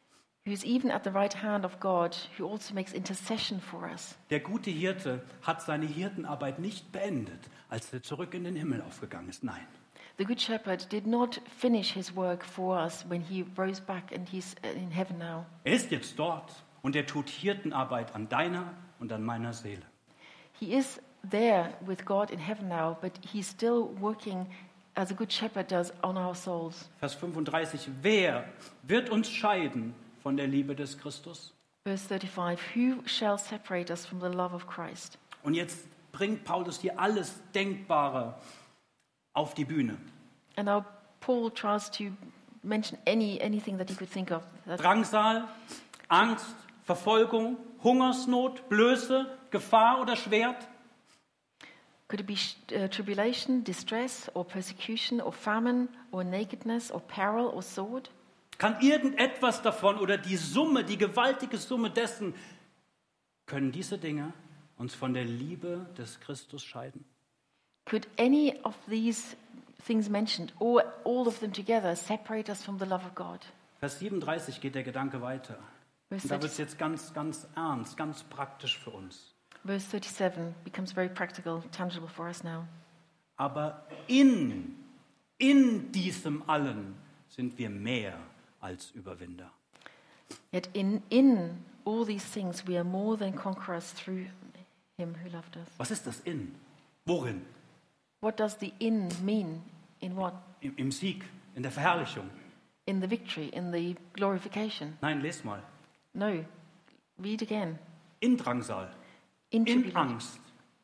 Speaker 2: who's even at the right hand of God, who also makes intercession for us.
Speaker 1: Der gute Hirte hat seine Hirtenarbeit nicht beendet, als er zurück in den Himmel aufgegangen ist. Nein.
Speaker 2: The Good Shepherd did not finish his work for us when he rose back and he's in heaven now.
Speaker 1: Er ist jetzt dort und er tut Hirtenarbeit an deiner und an meiner Seele.
Speaker 2: He is there with God in heaven now, but he's still working as a Good Shepherd does on our souls.
Speaker 1: Vers 35. Wer wird uns scheiden von der Liebe des Christus?
Speaker 2: Verse 35, who shall separate us from the love of Christ?
Speaker 1: Und jetzt bringt Paulus hier alles Denkbare auf die Bühne.
Speaker 2: And now Paul tries to mention anything that he could think of.
Speaker 1: Drangsal, Angst, Verfolgung, Hungersnot, Blöße, Gefahr oder Schwert?
Speaker 2: Could it be tribulation, distress, or persecution, or famine, or nakedness, or peril, or sword?
Speaker 1: Kann irgendetwas davon oder die Summe, die gewaltige Summe dessen, können diese Dinge uns von der Liebe des Christus scheiden?
Speaker 2: Could any of these things mentioned, or all of them together, separate us from the love of God?
Speaker 1: Vers 37 geht der Gedanke weiter. Und da wird es jetzt ganz, ganz ernst, ganz praktisch für uns.
Speaker 2: Verse 37 becomes very practical, tangible for us now.
Speaker 1: Aber in diesem allen sind wir mehr als Überwinder.
Speaker 2: Yet in all these things we are more than conquerors through him who loved us.
Speaker 1: Was ist das in? Worin?
Speaker 2: What does the in mean? In what?
Speaker 1: Im Sieg, in der Verherrlichung.
Speaker 2: In the victory, in the glorification?
Speaker 1: Nein, les mal.
Speaker 2: No. Read again.
Speaker 1: In Drangsal,
Speaker 2: In
Speaker 1: in
Speaker 2: tribulation,
Speaker 1: Angst,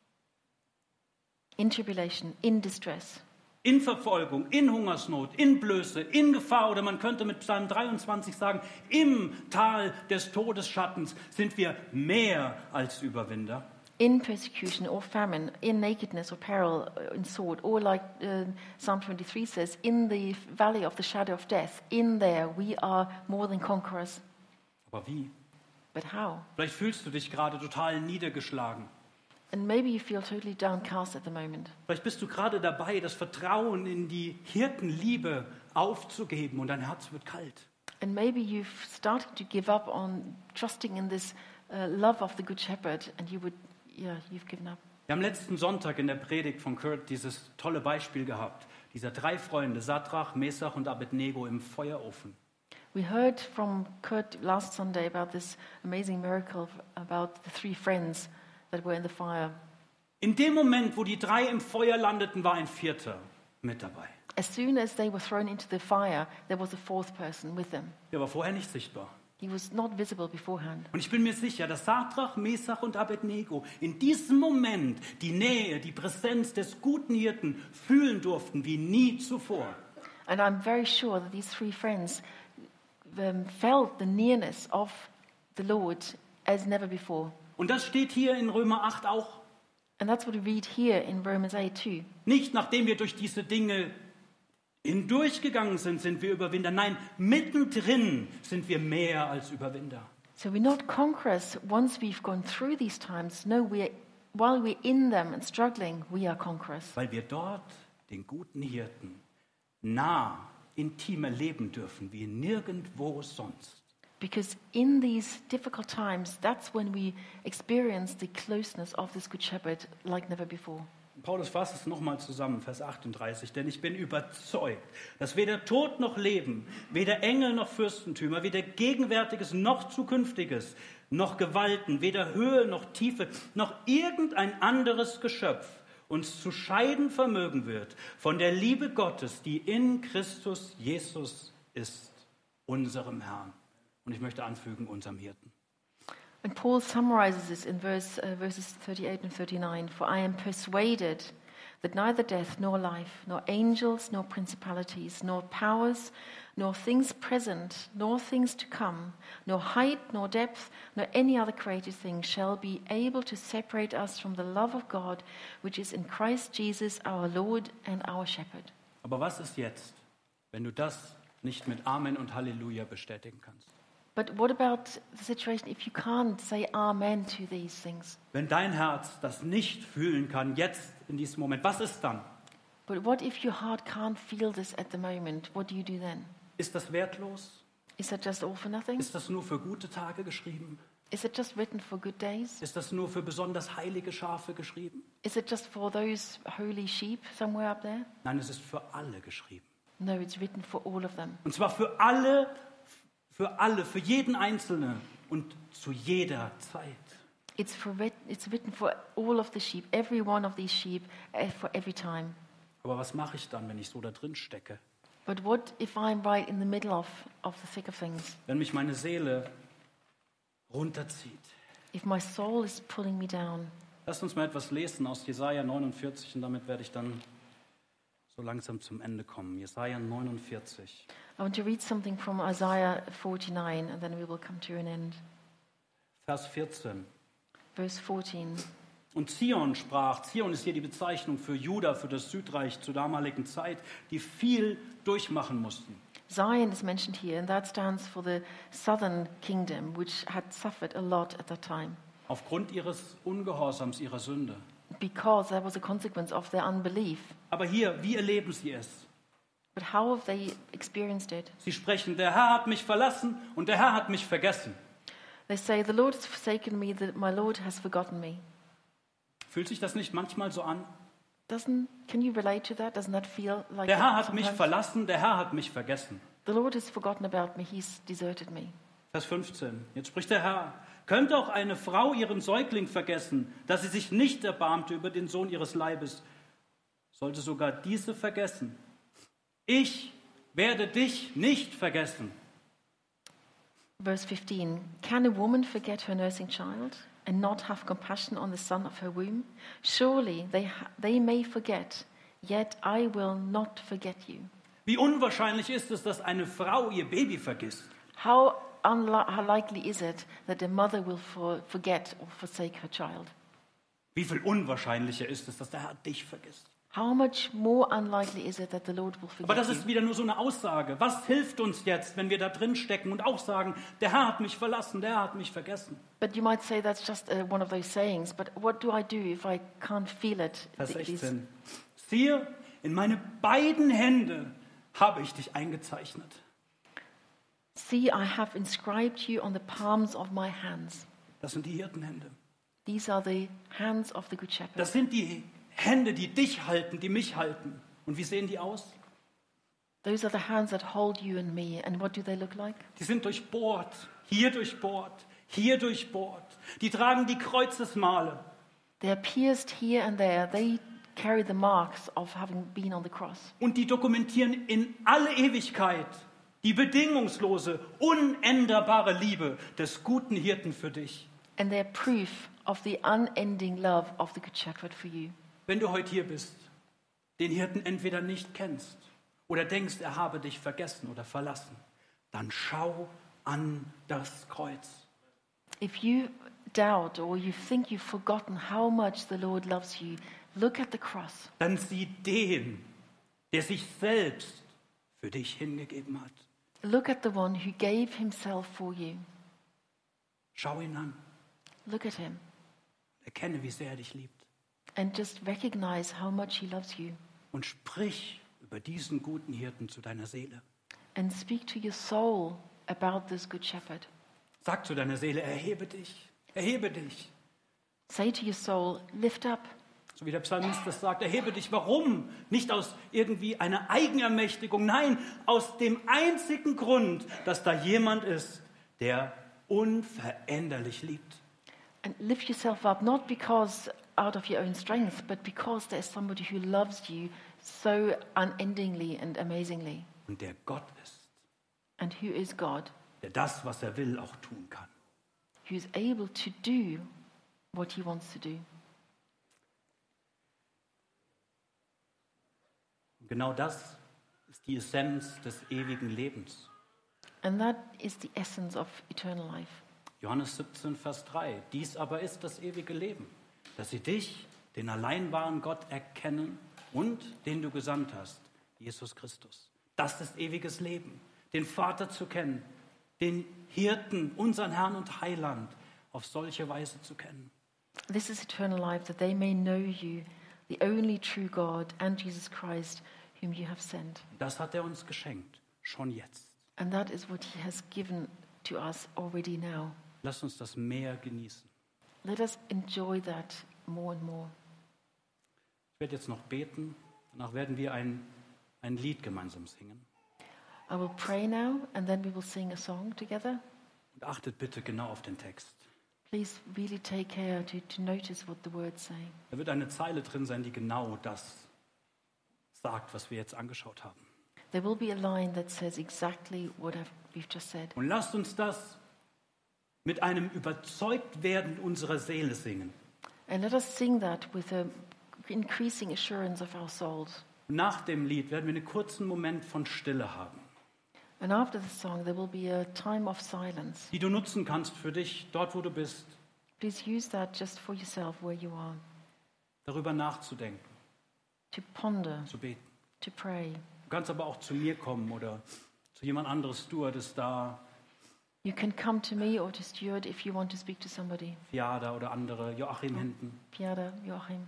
Speaker 2: in tribulation, in distress,
Speaker 1: in Verfolgung, in Hungersnot, in Blöße, in Gefahr oder man könnte mit Psalm 23 sagen, im Tal des Todesschattens sind wir mehr als Überwinder.
Speaker 2: in persecution or famine, in nakedness or peril, in sword, or like Psalm 23 says, in the valley of the shadow of death, in there we are more than conquerors.
Speaker 1: Aber wie?
Speaker 2: But how?
Speaker 1: Vielleicht fühlst du dich gerade total niedergeschlagen.
Speaker 2: And maybe you feel totally downcast at the moment.
Speaker 1: Vielleicht bist du gerade dabei, das Vertrauen in die Hirtenliebe aufzugeben und dein Herz wird kalt.
Speaker 2: And maybe you've started to give up on trusting in this love of the Good Shepherd, and you've given up.
Speaker 1: Wir haben letzten Sonntag in der Predigt von Kurt dieses tolle Beispiel gehabt. Dieser 3 Freunde, Sadrach, Mesach und Abednego im Feuerofen.
Speaker 2: We heard from Kurt last Sunday about this amazing miracle about the 3 friends that were in the fire.
Speaker 1: In dem Moment, wo die 3 im Feuer landeten, war ein 4. mit dabei.
Speaker 2: As soon as they were thrown into the fire, there was a 4th person with them.
Speaker 1: Der war vorher nicht sichtbar.
Speaker 2: He was not visible beforehand.
Speaker 1: Und ich bin mir sicher, dass Sadrach, Mesach und Abednego in diesem Moment die Nähe, die Präsenz des guten Hirten fühlen durften wie nie zuvor.
Speaker 2: And I'm very sure that these 3 friends felt the nearness of the Lord as never before.
Speaker 1: Und das steht hier in Römer 8 auch.
Speaker 2: And that's what we read here in Romans 8 too.
Speaker 1: Nicht nachdem wir durch diese Dinge hindurchgegangen sind, sind wir Überwinder. Nein, mittendrin sind wir mehr als Überwinder.
Speaker 2: So we're not conquerors once we've gone through these times. No, while we're in them and struggling, we are conquerors.
Speaker 1: Weil wir dort den guten Hirten nah, intim erleben dürfen, wie nirgendwo sonst.
Speaker 2: Because in these difficult times, that's when we experience the closeness of this Good Shepherd like never before.
Speaker 1: Paulus fasst es nochmal zusammen, Vers 38. Denn ich bin überzeugt, dass weder Tod noch Leben, weder Engel noch Fürstentümer, weder Gegenwärtiges noch Zukünftiges, noch Gewalten, weder Höhe noch Tiefe, noch irgendein anderes Geschöpf uns zu scheiden vermögen wird von der Liebe Gottes, die in Christus Jesus ist, unserem Herrn. Und ich möchte anfügen, unserem Hirten.
Speaker 2: And Paul summarizes this in verses 38 and 39. For I am persuaded that neither death nor life, nor angels, nor principalities, nor powers, nor things present, nor things to come, nor height, nor depth, nor any other created thing shall be able to separate us from the love of God, which is in Christ Jesus our Lord and our Shepherd.
Speaker 1: Aber was ist jetzt, wenn du das nicht mit Amen und Halleluja bestätigen kannst?
Speaker 2: But what about the situation if you can't say amen to these things?
Speaker 1: Wenn dein Herz das nicht fühlen kann, jetzt in diesem Moment, was ist dann?
Speaker 2: But what if your heart can't feel this at the moment? What do you do then?
Speaker 1: Ist das wertlos?
Speaker 2: Is that just all for nothing?
Speaker 1: Ist das nur für gute Tage geschrieben?
Speaker 2: Is it just written for good days?
Speaker 1: Ist das nur für besonders heilige Schafe geschrieben?
Speaker 2: Is it just for those holy sheep somewhere up there?
Speaker 1: Nein, es ist für alle geschrieben.
Speaker 2: No, it's written for all of them.
Speaker 1: Und zwar für jeden Einzelnen und zu jeder Zeit.
Speaker 2: It's written for all of the sheep, every one of these sheep, for every time.
Speaker 1: Aber was mache ich dann, wenn ich so da drin stecke?
Speaker 2: But what if I'm right in the middle of the thick of things?
Speaker 1: Wenn mich meine Seele runterzieht.
Speaker 2: If my soul is pulling me down?
Speaker 1: Lasst uns mal etwas lesen aus Jesaja 49 und damit werde ich dann so langsam zum Ende kommen. Jesaja 49.
Speaker 2: I want to read something from Isaiah 49 and then we will come to an end.
Speaker 1: Vers 14.
Speaker 2: Verse 14.
Speaker 1: Und Zion sprach, Zion ist hier die Bezeichnung für Juda, für das Südreich zur damaligen Zeit, die viel durchmachen mussten.
Speaker 2: Zion is mentioned here, and that stands for the southern kingdom, which had suffered a lot at that time.
Speaker 1: Aufgrund ihres Ungehorsams, ihrer Sünde.
Speaker 2: Because that was a consequence of their unbelief.
Speaker 1: Aber hier, wie erleben sie es?
Speaker 2: But how have they experienced it?
Speaker 1: Sie sprechen, der Herr hat mich verlassen und der Herr hat mich vergessen.
Speaker 2: They say, the Lord has forsaken me, that my Lord has forgotten me.
Speaker 1: Fühlt sich das nicht manchmal so an?
Speaker 2: Can you relate to that? Doesn't that feel like
Speaker 1: Der
Speaker 2: it
Speaker 1: Herr hat mich
Speaker 2: sometimes?
Speaker 1: verlassen, der Herr hat mich vergessen.
Speaker 2: The Lord has forgotten about me, he's deserted me.
Speaker 1: Vers 15. Jetzt spricht der Herr. Könnte auch eine Frau ihren Säugling vergessen, dass sie sich nicht erbarmte über den Sohn ihres Leibes? Sollte sogar diese vergessen? Ich werde dich nicht vergessen.
Speaker 2: Verse 15. Can a woman forget her nursing child and not have compassion on the son of her womb? Surely they may forget, yet I will not forget you.
Speaker 1: Wie unwahrscheinlich ist es, dass eine Frau ihr Baby vergisst?
Speaker 2: How likely is it that the mother will forget or forsake her child?
Speaker 1: Wie viel unwahrscheinlicher ist es, dass der Herr dich vergisst?
Speaker 2: How much more unlikely is it that the Lord will
Speaker 1: Aber das
Speaker 2: forget
Speaker 1: ist
Speaker 2: you?
Speaker 1: wieder nur so eine Aussage. Was hilft uns jetzt, wenn wir da drin stecken und auch sagen, der Herr hat mich verlassen, der Herr hat mich vergessen?
Speaker 2: But you might say that's just one of those sayings, but what do I do if I can't feel it?
Speaker 1: Vers
Speaker 2: These-
Speaker 1: 16. Siehe, in meine beiden Hände habe ich dich eingezeichnet.
Speaker 2: See, I have inscribed you on the palms of my hands.
Speaker 1: Das sind die Hirtenhände.
Speaker 2: These are the hands of the Good Shepherd.
Speaker 1: Das sind die Hände, die dich halten, die mich halten. Und wie sehen die aus?
Speaker 2: Those are the hands that hold you and me. And what do they look like?
Speaker 1: Die sind durchbohrt, hier durchbohrt, hier durchbohrt. Die tragen die Kreuzesmale.
Speaker 2: They are pierced here and there. They carry the marks of having been on the cross.
Speaker 1: Und die dokumentieren in alle Ewigkeit die bedingungslose, unänderbare Liebe des guten Hirten für dich.
Speaker 2: And they're proof of the unending love of the Good Shepherd for you.
Speaker 1: Wenn du heute hier bist, den Hirten entweder nicht kennst oder denkst, er habe dich vergessen oder verlassen, dann schau an das Kreuz.
Speaker 2: If you doubt or you think you've forgotten how much the Lord loves you, look at the cross.
Speaker 1: Dann sieh den, der sich selbst für dich hingegeben hat.
Speaker 2: Look at the one who gave himself for you.
Speaker 1: Schau ihn an,
Speaker 2: Look at him
Speaker 1: erkenne, wie sehr er dich liebt
Speaker 2: and just recognize how much he loves you.
Speaker 1: und sprich über diesen guten Hirten zu deiner Seele.
Speaker 2: And speak to your soul about this Good Shepherd.
Speaker 1: Sag zu deiner Seele, erhebe dich, erhebe dich.
Speaker 2: Say to your soul, lift up.
Speaker 1: So wie der Psalmist das sagt, erhebe dich. Warum? Nicht aus irgendwie einer Eigenermächtigung, nein, aus dem einzigen Grund, dass da jemand ist, der unveränderlich liebt.
Speaker 2: And lift yourself up, not because out of your own strength, but because there is somebody who loves you so unendingly and amazingly.
Speaker 1: Und der Gott ist,
Speaker 2: And who is God,
Speaker 1: der das, was er will, auch tun kann.
Speaker 2: who is able to do what he wants to do.
Speaker 1: Und genau das ist die Essenz des ewigen Lebens.
Speaker 2: And that is the essence of eternal life.
Speaker 1: Johannes 17, Vers 3. Dies aber ist das ewige Leben, dass sie dich, den allein wahren Gott, erkennen und den du gesandt hast, Jesus Christus. Das ist ewiges Leben, den Vater zu kennen, den Hirten, unseren Herrn und Heiland, auf solche Weise zu kennen.
Speaker 2: This is eternal life, that they may know you, the only true God, and Jesus Christ, whom you have sent.
Speaker 1: Das hat er uns geschenkt, schon jetzt.
Speaker 2: And that is what he has given to us already now.
Speaker 1: Lasst uns das mehr genießen.
Speaker 2: Let us enjoy that more and more.
Speaker 1: Ich werde jetzt noch beten. Danach werden wir ein Lied gemeinsam singen.
Speaker 2: I will pray now, and then we will sing a song together.
Speaker 1: Und achtet bitte genau auf den Text.
Speaker 2: Please really take care to notice what the words say.
Speaker 1: Da wird eine Zeile drin sein, die genau das sagt, was wir jetzt angeschaut haben.
Speaker 2: There will be a line that says exactly what we've just said.
Speaker 1: Und lasst uns das mit einem Überzeugtwerden unserer Seele singen.
Speaker 2: And let us sing that with an increasing assurance of our souls.
Speaker 1: Nach dem Lied werden wir einen kurzen Moment von Stille haben,
Speaker 2: And after the song, there will be a time of silence.
Speaker 1: die du nutzen kannst für dich, dort wo du bist,
Speaker 2: Please use that just for yourself where you are,
Speaker 1: darüber nachzudenken,
Speaker 2: to ponder,
Speaker 1: zu beten.
Speaker 2: to pray.
Speaker 1: Du kannst aber auch zu mir kommen oder zu jemand anderes. Stuart ist da,
Speaker 2: You can come to me or to Stuart if you want to speak to somebody.
Speaker 1: Fiada oder andere, Joachim hinten.
Speaker 2: Piada, Joachim.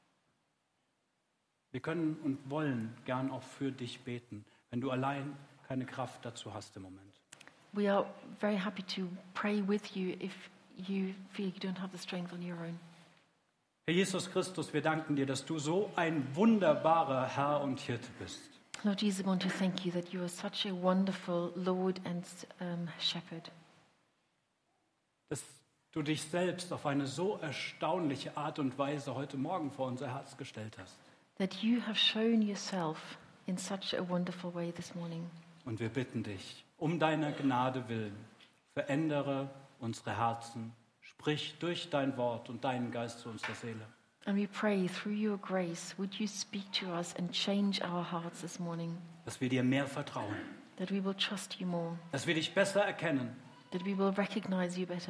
Speaker 1: Wir können und wollen gern auch für dich beten, wenn du allein keine Kraft dazu hast im Moment.
Speaker 2: We are very happy to pray with you if you feel you don't have the strength on your own.
Speaker 1: Herr Jesus Christus, wir danken dir, dass du so ein wunderbarer Herr und Hirte bist.
Speaker 2: Lord Jesus, I want to thank you that you are such a wonderful Lord and Shepherd.
Speaker 1: Dass du dich selbst auf eine so erstaunliche Art und Weise heute Morgen vor unser Herz gestellt hast.
Speaker 2: That you have shown yourself in such a wonderful way this morning.
Speaker 1: Und wir bitten dich, um deiner Gnade willen, verändere unsere Herzen, sprich durch dein Wort und deinen Geist zu unserer Seele.
Speaker 2: And we pray through your grace, would you speak to us and change our hearts this morning?
Speaker 1: Dass wir dir mehr vertrauen,
Speaker 2: That we will trust you more,
Speaker 1: dass wir dich besser erkennen,
Speaker 2: that we will recognize you better.